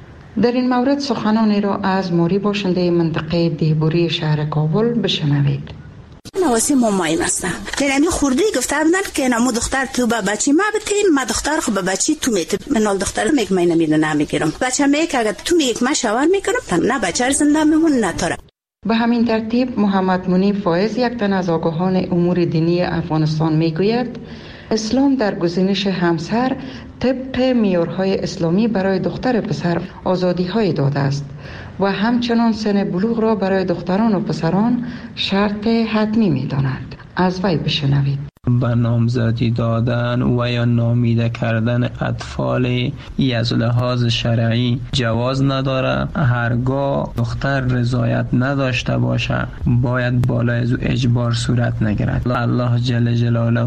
در این مورد سخنانی را از موری باشنده منطقه دیبوری شهر کابل بشنوید. نواسی مامایم هستم. ترمی خوردی گفته بودن که نمو دختر تو با بچی ما بتین ما دختر خو با بچی تو میت منال دختر میگم من نمیدونم نمیگیرم بچه میگه اگه تو میگی ما شوار میکنم نه بچه زنده میمون نه تاره. به همین ترتیب محمد منیب فایز یک تن از آگاهان امور دینی افغانستان میگوید اسلام در گزینش همسر طبق معیارهای اسلامی برای دختر پسر آزادی‌های داده است و همچنان سن بلوغ را برای دختران و پسران شرط حتمی می‌داند. از وی بشنوید. به نامزدی دادن و یا نامیده کردن اطفال از لحاظ شرعی جواز نداره. هرگاه دختر رضایت نداشته باشه باید بالای از اجبار صورت نگیرد. الله جل جلاله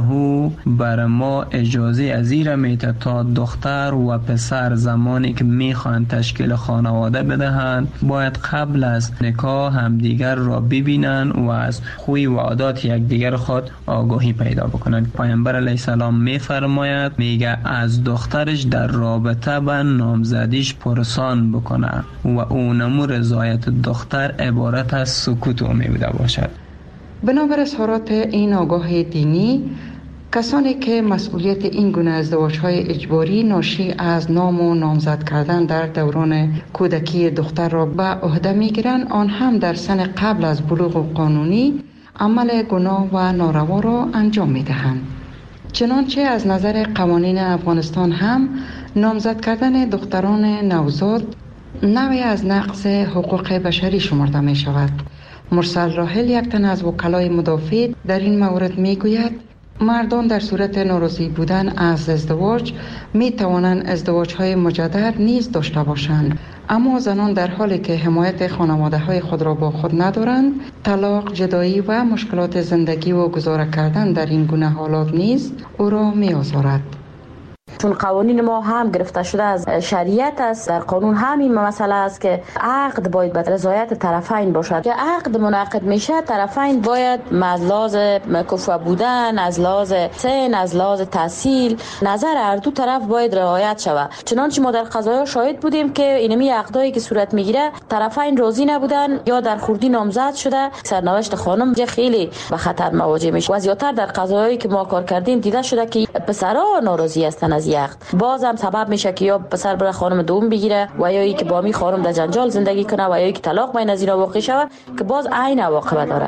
بر ما اجازه ازیر میده تا دختر و پسر زمانی که میخوان تشکیل خانواده بدهند باید قبل از نکاح همدیگر را ببینن و از خوی و عادات یکدیگر خود آگاهی پیدا بکنند. پیامبر علیه السلام میفرماید میگه از دخترش در رابطه با نامزدیش پرسان بکنه و اونمو رضایت دختر عبارت از سکوت او میبوده باشد. بنابر اظهارات این آگاه دینی کسانی که مسئولیت این گونه ازدواج‌های اجباری ناشی از نام و نامزد کردن در دوران کودکی دختر را به عهده میگیرند آن هم در سن قبل از بلوغ قانونی عمل گناه و ناروا را انجام می‌دهند. چنانچه از نظر قوانین افغانستان هم نامزد کردن دختران نوزاد نوعی از نقض حقوق بشری شمرده می شود. مرسل راحل یک تن از وکلای مدافع در این مورد می گوید مردان در صورت ناراضی بودن از ازدواج می توانند ازدواج‌های مجدد نیز داشته باشند، اما زنان در حالی که حمایت خانواده‌های خود را با خود ندارند طلاق، جدایی و مشکلات زندگی و گذاره کردن در این گونه حالات نیز او را می آزارد. چون قوانین ما هم گرفته شده از شریعت است. در قانون همین مسئله است که عقد باید به رضایت طرفین باشد. که عقد منعقد میشه طرفین باید از لحاظ کفو بودن، از لحاظ سن، از لحاظ تحصیل، نظر هر دو طرف باید رعایت شود. چنانچه ما در قضایا شاهد بودیم که اینمی عقدایی که صورت میگیره طرفین راضی نبودن یا در خوردی نامزد شده، سرنوشت خانم خیلی به خطر مواجه میشه. و زیاتر در قضایایی که ما کار کردیم دیده شده که پسرها ناراضی هستن از عقد. باز هم سبب میشه که یا پسر بره خانم دوم بگیره و یا اینکه با می خانم در جنجال زندگی کنه و یا اینکه طلاق بین از اینا واقع شود که باز عین عواقب داره.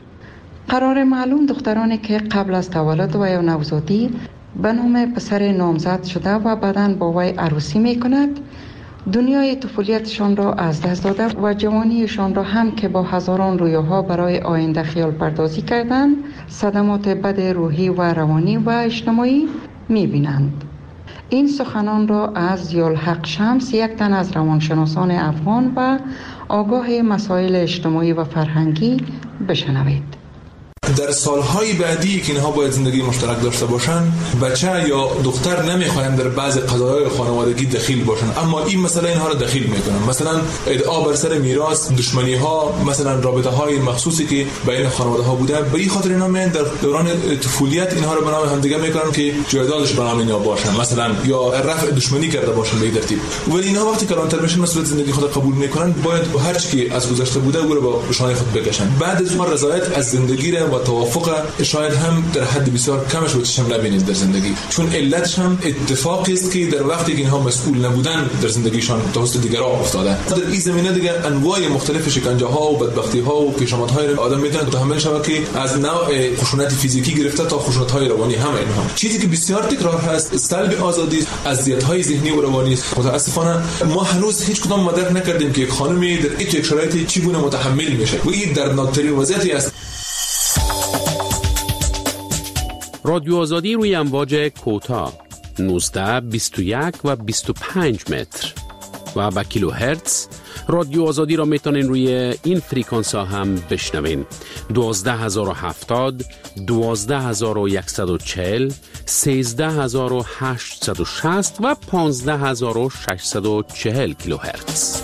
قرار معلوم دخترانی که قبل از تولد و یا نوزادی به نام پسر نامزد شده و بعداً با وی عروسی میکند، دنیای طفولیتشان را از دست داده و جوانیشان را هم که با هزاران رویاها برای آینده خیال پردازی کردند، صدمات بد روحی و روانی و اجتماعی میبینند. این سخنان را از ضیاءالحق شمس، یک تن از روانشناسان افغان و آگاه مسائل اجتماعی و فرهنگی، بشنوید. در سالهای بعدی که اینها باید زندگی مشترک داشته باشن، بچه یا دختر نمیخواین در بعض قضایای خانوادگی دخیل باشن، اما این مسئله اینها را دخیل میکنن. مثلا ادعا بر سر میراث، دشمنی ها، مثلا رابطه های مخصوصی که بین خانواده ها بوده، به این خاطر اینا میان در دوران طفولیت اینها را به نام همدیگه میکنن که جایدادش به نام اینا باشن، مثلا یا رفع دشمنی کرده باشن به این ترتیب. ولی اینها وقتی کلانتر میشن مسئولیت زندگی خود قبول میکنن، باید هر چی که از گذشته بوده او را با بشانه خود بکشن. بعد از اون رضایت از زندگی را و توافق شاید هم در حد بسیار کمش رو چشم نبینید در زندگی، چون علتش هم اتفاقی است که در وقتی که اینها مسئول نبودن در زندگیشان توسط دیگران افتاده. در این زمینه دیگه انواع مختلف شکنجه ها و بدبختی ها و پیشامدهای آدم میتونه متحمل شود که از نوع خشونت فیزیکی گرفته تا خشونت های روانی هم اینها. چیزی که بسیار تکرار هست سلب آزادی، اذیت های ذهنی و روانی است. متاسفانه ما هنوز هیچ کدام مدرک نکردیم که یک خانمی در این شرایط چگونه متحمل میشه و این دردناکترین وضعیتی است. رادیو آزادی روی امواج کوتاه نوزده، بیست و یک و بیست و پنج متر و با کیلو هرتز. رادیو آزادی را میتونین روی این فریکانس ها هم بشنوین: دوازده هزار و هفتاد، دوازده هزار و صد و چهل، سیزده هزار و هشتصد و شصت و پانزده هزار و ششصد و چهل کیلو هرتز.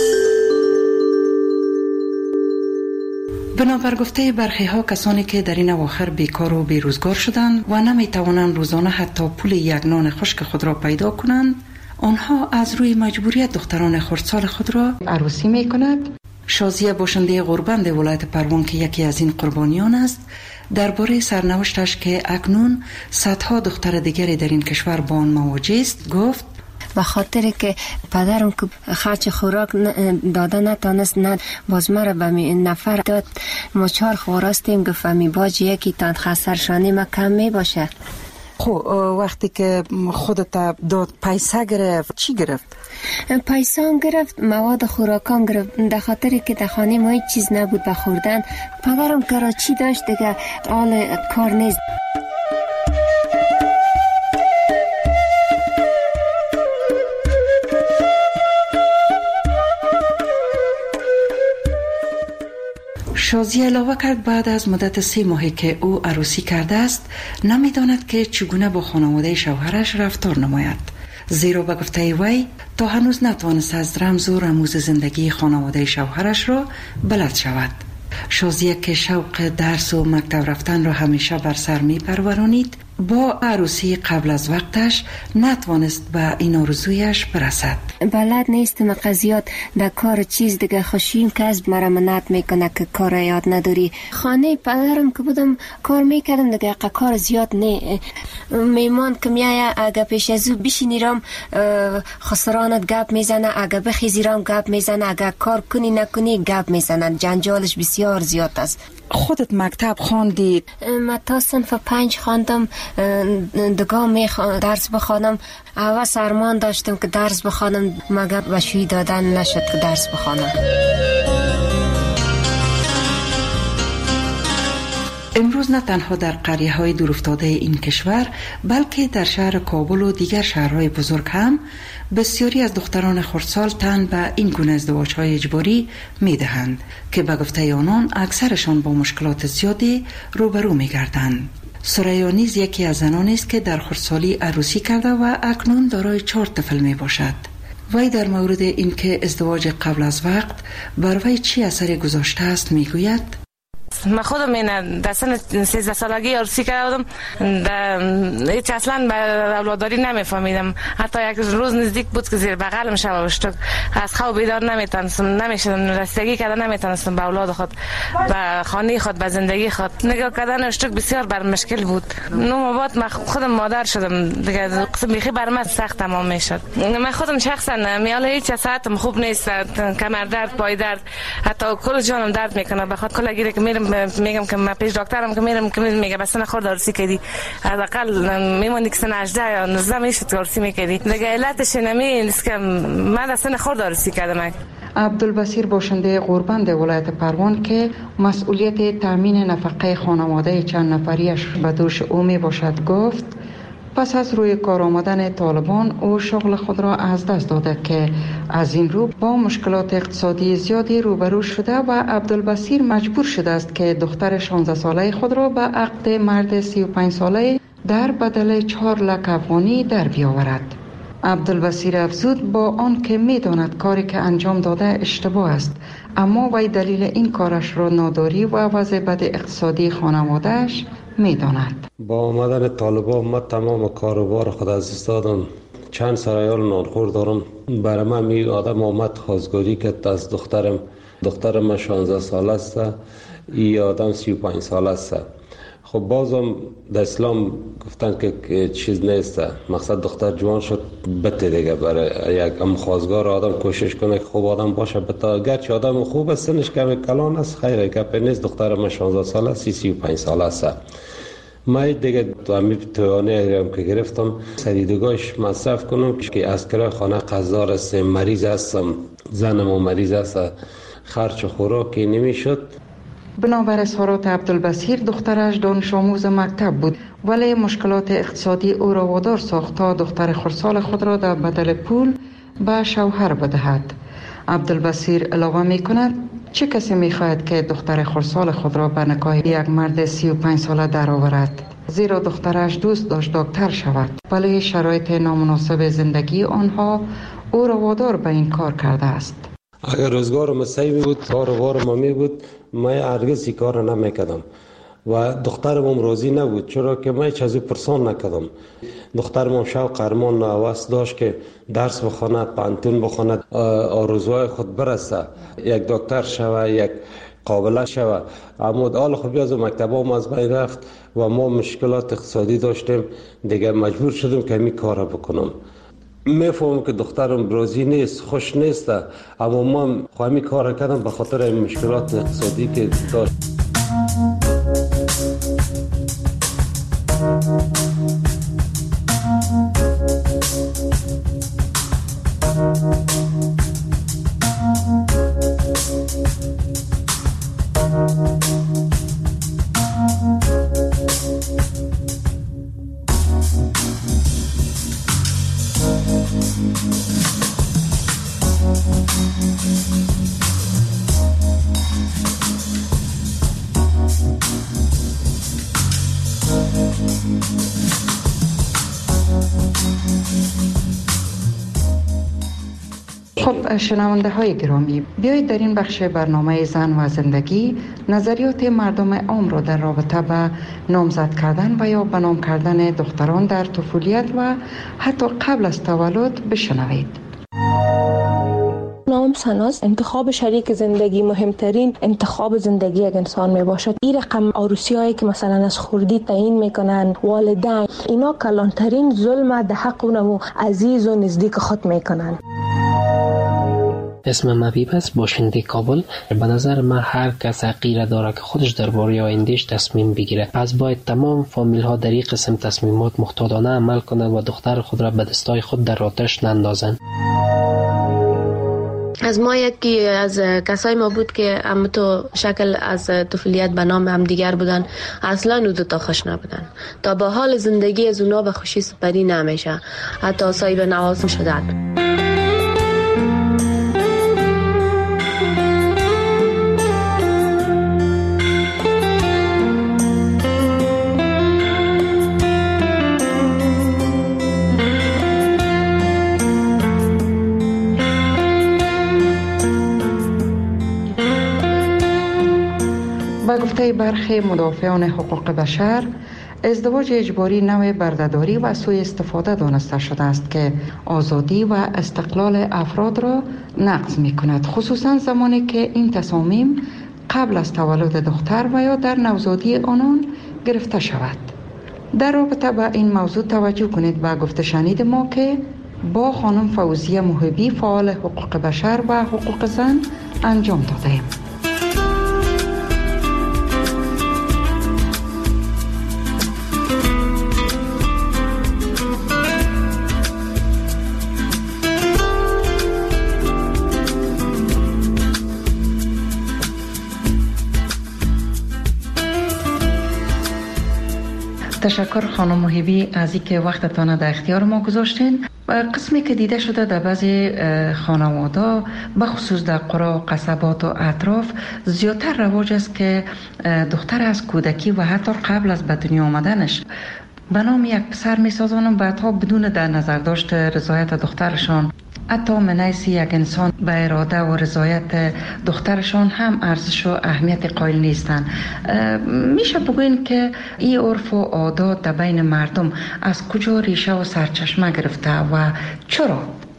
بنابر گفته برخی ها، کسانی که در این اواخر بیکار و بیروزگار شدند و نمی توانند روزانه حتی پول یک نان خشک خود را پیدا کنند، آنها از روی مجبوریت دختران خردسال خود را عروسی می کند. شازیه باشنده غربند ولایت پروان که یکی از این قربانیان است، درباره سرنوشتش که اکنون صدها دختر دیگری در این کشور با آن مواجه است گفت: به خاطر که پدرم که خرچ خوراک داده نتانست، نه باز مرا به نفر داد. ما چهار خوراستیم، گفت می باج یکی تان خسرشانی ما کم می باشه. خب وقتی که خودت داد پیسه گرفت چی گرفت؟ پیسه هم گرفت، مواد خوراکام گرفت. در خاطر که در خانه ما هیچ چیز نبود به خوردن. پدرم کراچی داشت دیگه، حال کار نیست. شازیه علاوه کرد بعد از مدت سه ماهی که او عروسی کرده است، نمیداند که چگونه با خانواده شوهرش رفتار نماید، زیرا به گفته وی تا هنوز نتوانست از رمز و رموز زندگی خانواده شوهرش را بلد شود. شازیه که شوق درس و مکتب رفتن را همیشه بر سر می پرورانید، با عروسی قبل از وقتش نتوانست به این آرزویش برسد. بلد نیستم قضیات در کار چیز دیگه، خوشیم کسب مرا منعت میکنه که کار یاد نداری. خانه پدرم که بودم کار میکردم دیگه، کار زیاد نه. میمان که میایه اگه پیش از او بشینیرم خسرانت گپ میزنه، اگه بخیزیرم گپ میزنه، اگه کار کنی نکنی گپ میزنه. جنجالش بسیار زیاد است. خودت مکتب خواندی؟ من تا صنف پنج خواندم، دگاه می درس بخوانم. اول سرمان داشتم که درس بخوانم، مگر بشوی دادن نشد که درس بخوانم. امروز نه تنها در قریه های دورافتاده این کشور، بلکه در شهر کابل و دیگر شهرهای بزرگ هم بسیاری از دختران خردسال تن به این گونه ازدواج های اجباری می دهند که به گفته آنان اکثرشان با مشکلات زیادی روبرو می گردند. ثریا نیز یکی از زنانی است که در خردسالی عروسی کرده و اکنون دارای چهار طفل می باشد. وی در مورد اینکه ازدواج قبل از وقت بر وی چی اثری گذاشته است می گوید: من خودم این در سن سیزده سالگی عروسی کرده بودم، هیچ اصلا به اولاداری نمیفهمیدم. حتی یک روز نزدیک بود که زیر بغلم شب اشتک از خواب بیدار نمیتونستم، نمیشدم رسیدگی کردن نمیتونستم به اولاد خود، به خانه خود، به زندگی خود. نگاه کردن اشتک بسیار بر مشکل بود. نو بعد من خودم مادر شدم دیگه، قسم بیخی بر من سخت تمام میشد. من خودم شخصا میاله هیچ ساعتم خوب نیست، کمر درد، پای درد، حتی کل جانم درد میکنه. بخاطر کلا گیره که میرم میگم که من پیش دکترم که میرم که میگه بس نخورد عروسی کردی، حداقل میمونی که سن هجده یا نوزده میشد عروسی میکردی دیگه. علتش نمی نیست که من اصلا نخورد عروسی کردم. عبدالبصیر باشنده غوربند ولایت پروان که مسئولیت تامین نفقه خانواده چند نفریش به دوش او می باشد گفت پس از روی کار آمدن طالبان او شغل خود را از دست داده که از این رو با مشکلات اقتصادی زیادی روبرو شده و عبدالبصیر مجبور شده است که دختر شانزده ساله خود را به عقد مرد سی و پنج ساله در بدل چهار لک افغانی در بیاورد. عبدالبصیر افزود با آن که می داند کاری که انجام داده اشتباه است، اما وی دلیل این کارش را ناداری و وضع بد اقتصادی خانوادهش می داند. با آمدن طالبان من تمام کاروبار خود از دست دادم. چند سرایال نانخور دارم. برای من می آدم آمد خواستگاری که از دخترم دخترم من شانزده ساله است، ای آدم سی و پنج ساله است. خب بازم در اسلام گفتن که چیز نیست، مقصد دختر جوان شد بته دیگه. برای یک ام خواستگار آدم کوشش کنه که خوب آدم باشه بتا، گرچه آدم خوب است سنش کم کلان است، خیره گپ نیست. دختر من شانزده ساله سی سی و پنج ساله است. من دیگه تو امیر توانه که گرفتم سریدگاهش مصرف کنم که از کرای خانه قضا است، مریض هستم، زنم و مریض است، خرچ و خوراکی نمیشد. بنابر اظهارات عبدالبصیر دخترش دانش آموز مکتب بود، ولی مشکلات اقتصادی او را وادار ساخت تا دختر خردسال خود را در بدل پول به شوهر بدهد. عبدالبصیر علاوه می کند چه کسی می خواهد که دختر خردسال خود را به نکاح یک مرد سی و پنج ساله درآورد، زیرا دخترش دوست داشت دکتر شود، ولی شرایط نامناسب زندگی آنها او را وادار به این کار کرده است. اگر روزگارم صحیح بود، کاروبارم می بود، من هرگز این کار نمیکردم و دخترم راضی نبود، چرا که من چیزی پرسان نکردم. دخترم شوق ارمان و هوس داشت که درس بخواند، پانتون بخواند، آرزوهای خود برسه، یک دکتر شوه، یک قابله شوه. اما حال خب از مکتبام از بین رفت و ما مشکلات اقتصادی داشتیم، دیگه مجبور شدم که می کار بکنم. میفهمم که دخترم راضی نیست، خوش نیست، اما من خواهی کار کردم به خاطر این مشکلات اقتصادی که داشت. خب شنونده های گرامی، بیایید در این بخش برنامه زن و زندگی نظریات مردم عام را در رابطه به نامزد کردن و یا به نام کردن دختران در طفولیت و حتی قبل از تولد بشنوید. نام سناس انتخاب شریک زندگی مهمترین انتخاب زندگی یک انسان می باشد. این رقم عروسی هایی که مثلا از خردی تعیین میکنن والدین، اینا کلانترین ظلم در حق اونمو عزیز و نزدیک خود میکنن. اسمم حبیب است، باشنده کابل. به نظر من هر کس حقیره داره که خودش درباره آیندهش تصمیم بگیره، پس باید تمام فامیل ها در این قسم تصمیمات محتاطانه عمل کنند و دختر خود را به دستای خود در آتش نندازند. از ما یکی از کسای ما بود که هم تو شکل از طفولیت به نام هم دیگر بودن، اصلا او دو تا خوش نبودن. تا با حال زندگی از اونا به خوشی سپری نمیشه، حتی صاحب نوازم شدن. گفته برخی مدافعان حقوق بشر، ازدواج اجباری نوع بردهداری و سوء استفاده دانسته شده است که آزادی و استقلال افراد را نقض می کند، خصوصا زمانی که این تصامیم قبل از تولد دختر و یا در نوزادی آنان گرفته شود. در رابطه با این موضوع توجه کنید به گفته شنید ما که با خانم فوزیه محبی فعال حقوق بشر و حقوق زن انجام دادیم. تشکر خانم محبی از اینکه وقتتان در اختیار ما گذاشتین. قسمی که دیده شده در بعضی خانواده به خصوص در قرى و قصبات و اطراف زیادتر رواج است که دختر از کودکی و حتی قبل از به دنیا آمدنش به نام یک پسر می سازند، بعدها بدون در نظر داشت رضایت دخترشان، حتی من حیث یک انسان به اراده و رضایت دخترشان هم ارزش و اهمیت قائل نیستند. میشه بگوین که این عرف و عادات در بین مردم از کجا ریشه و سرچشمه گرفته و چرا؟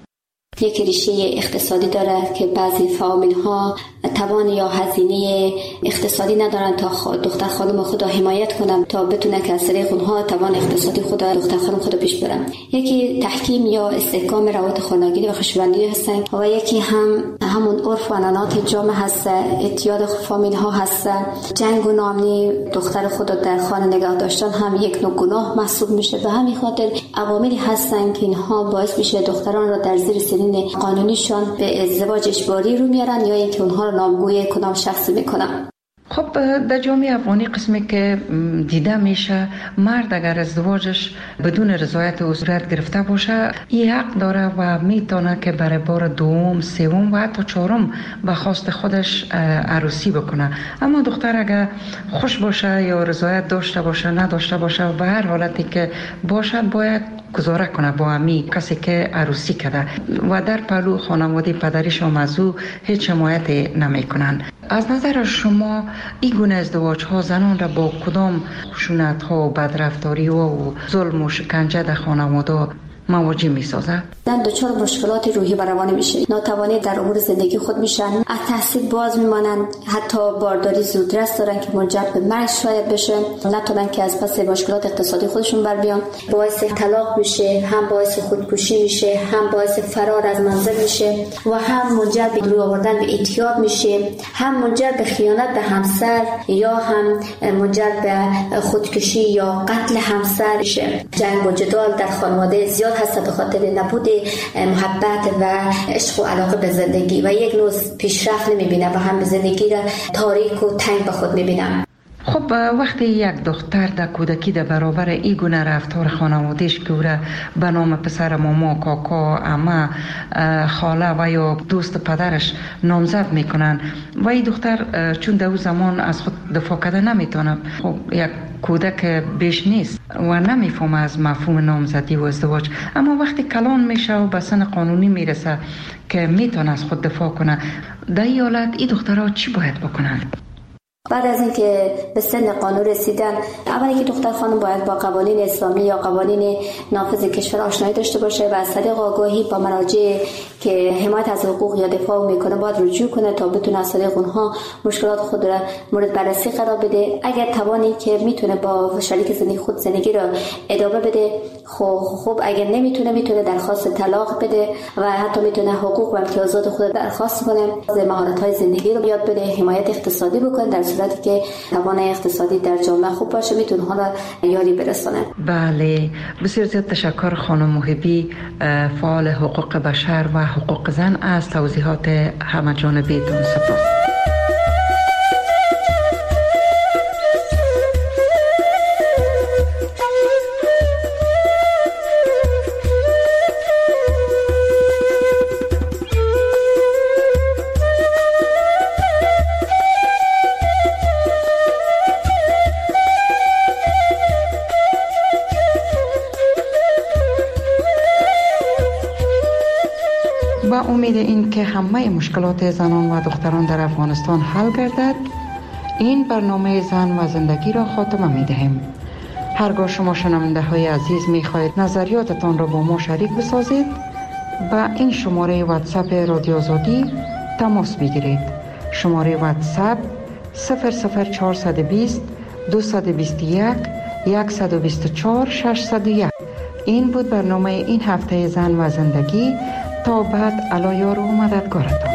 یک ریشه اقتصادی دارد که بعضی فامیل ها توان یا هزینه اقتصادی ندارن تا دختر خانم خود را حمایت کنن تا بتونه که از طریق اونها توان اقتصادی خود را دختر خانم خود پیش برن. یکی تحکیم یا استحکام روابط خانگی و خوشبندی هستن و یکی هم همون عرف و عنعنات جامعه هست، اعتیاد فامیل ها هست. جنگ و ناامنی دختر خود را در خانه نگاه داشتن هم یک نوع گناه محسوب میشه. به همین خاطر عواملی هستن که اینها باعث میشه دختران را در زیر سنین قانونیشان به ازدواج اجباری رو میارن یا اینکه اونها رو نامگوی کدام شخصی میکنن. خب در جامعه افغانی قسمی که دیده میشه مرد اگر ازدواجش بدون رضایت او صورت گرفته باشه این حق داره و میتونه که برای بار دوم، سوم و حتی چهارم به خواست خودش عروسی بکنه. اما دختر اگر خوش باشه یا رضایت داشته باشه نداشته باشه و به هر حالتی که باشد باید گزاره کنه با امی کسی که عروسی کرده و در پلو خانواده پدریش و مزو هیچ حمایت نمی کنن. از نظر شما این گونه ازدواج ها زنان را با کدام خشونت ها و بدرفتاری و ظلم و شکنجه در خانواده مواجه می سازد؟ زن دچار مشکلات روحی و روانی میشه، ناتوانی در امور زندگی خود میشن، از تحصیل باز میمانند، حتی بارداری زودرس دارن که منجر به مرگ شاید بشه، نتونن که از پس مشکلات اقتصادی خودشون بر بیان، باعث طلاق میشه، هم باعث خودکشی میشه، هم باعث فرار از منزل میشه و هم منجر به روی آوردن به اعتیاد میشه، هم منجر به خیانت به همسر یا هم منجر به خودکشی یا قتل همسر میشه. جنگ و جدال در خانواده زیاد هست به خاطر نبود محبت و عشق و علاقه به زندگی و یک نوع پیشرفت نمیبینه و هم زندگی را تاریک و تنگ به خود میبینه. خب وقتی یک دختر در کودکی در برابر این گونه رفتار خانوادهش که او را به نام پسر ماما، کاکا، عمه، خاله و یا دوست پدرش نامزد میکنن و این دختر چون در اون زمان از خود دفاع کرده نمیتونه، خب یک کودک بیش نیست و نمیفهمه از مفهوم نامزدی و ازدواج، اما وقتی کلان میشه و به سن قانونی میرسه که میتونه از خود دفاع کنه، در این حالت این دخترها چی باید بکنن؟ بعد از اینکه به سن قانون رسیدن، اولی که دختر خانم باید با قوانین اسلامی یا قوانین نافذ کشور آشنایی داشته باشه و از طریق آگاهی با مراجع که حمایت از حقوق یا دفاع میکنه باید رجوع کنه تا بتونه از طریق اونها مشکلات خود را مورد بررسی قرار بده. اگر توانی که میتونه با شریک زندگی خود زندگی را ادامه بده، خب خب اگر نمیتونه میتونه درخواست طلاق بده و حتی میتونه حقوق و امتیازات خود درخواست کنه، مهارت‌های زندگی رو یاد بده، حمایت اقتصادی بکنه. در صورتی که توان اقتصادی در جامعه خوب باشه میتونه حالا یاری برسونه. بله، بسیار زیاد تشکر خانم محبی، فعال حقوق بشر و حقوق زن، از توضیحات همه جانبیتون. سپاس. با امید این که همه مشکلات زنان و دختران در افغانستان حل گردد، این برنامه زن و زندگی را خاتمه می دهیم. هرگاه شما شنونده های عزیز می خواهید نظریاتتان را با ما شریک بسازید، با این شماره واتساپ رادیو آزادی تماس بگیرید. شماره واتساپ صفر صفر چهارصد و بیست دویست و بیست و یک صد و بیست و چهار ششصد و یک. این بود برنامه این هفته زن و زندگی. تا بعد، الایار و مددگارتان.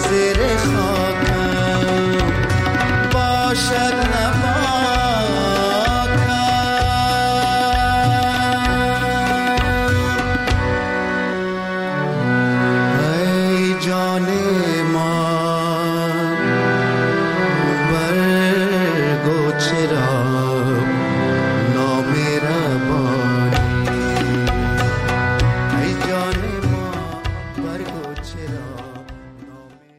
زیر خاکم باشد نباکم. ای جان ما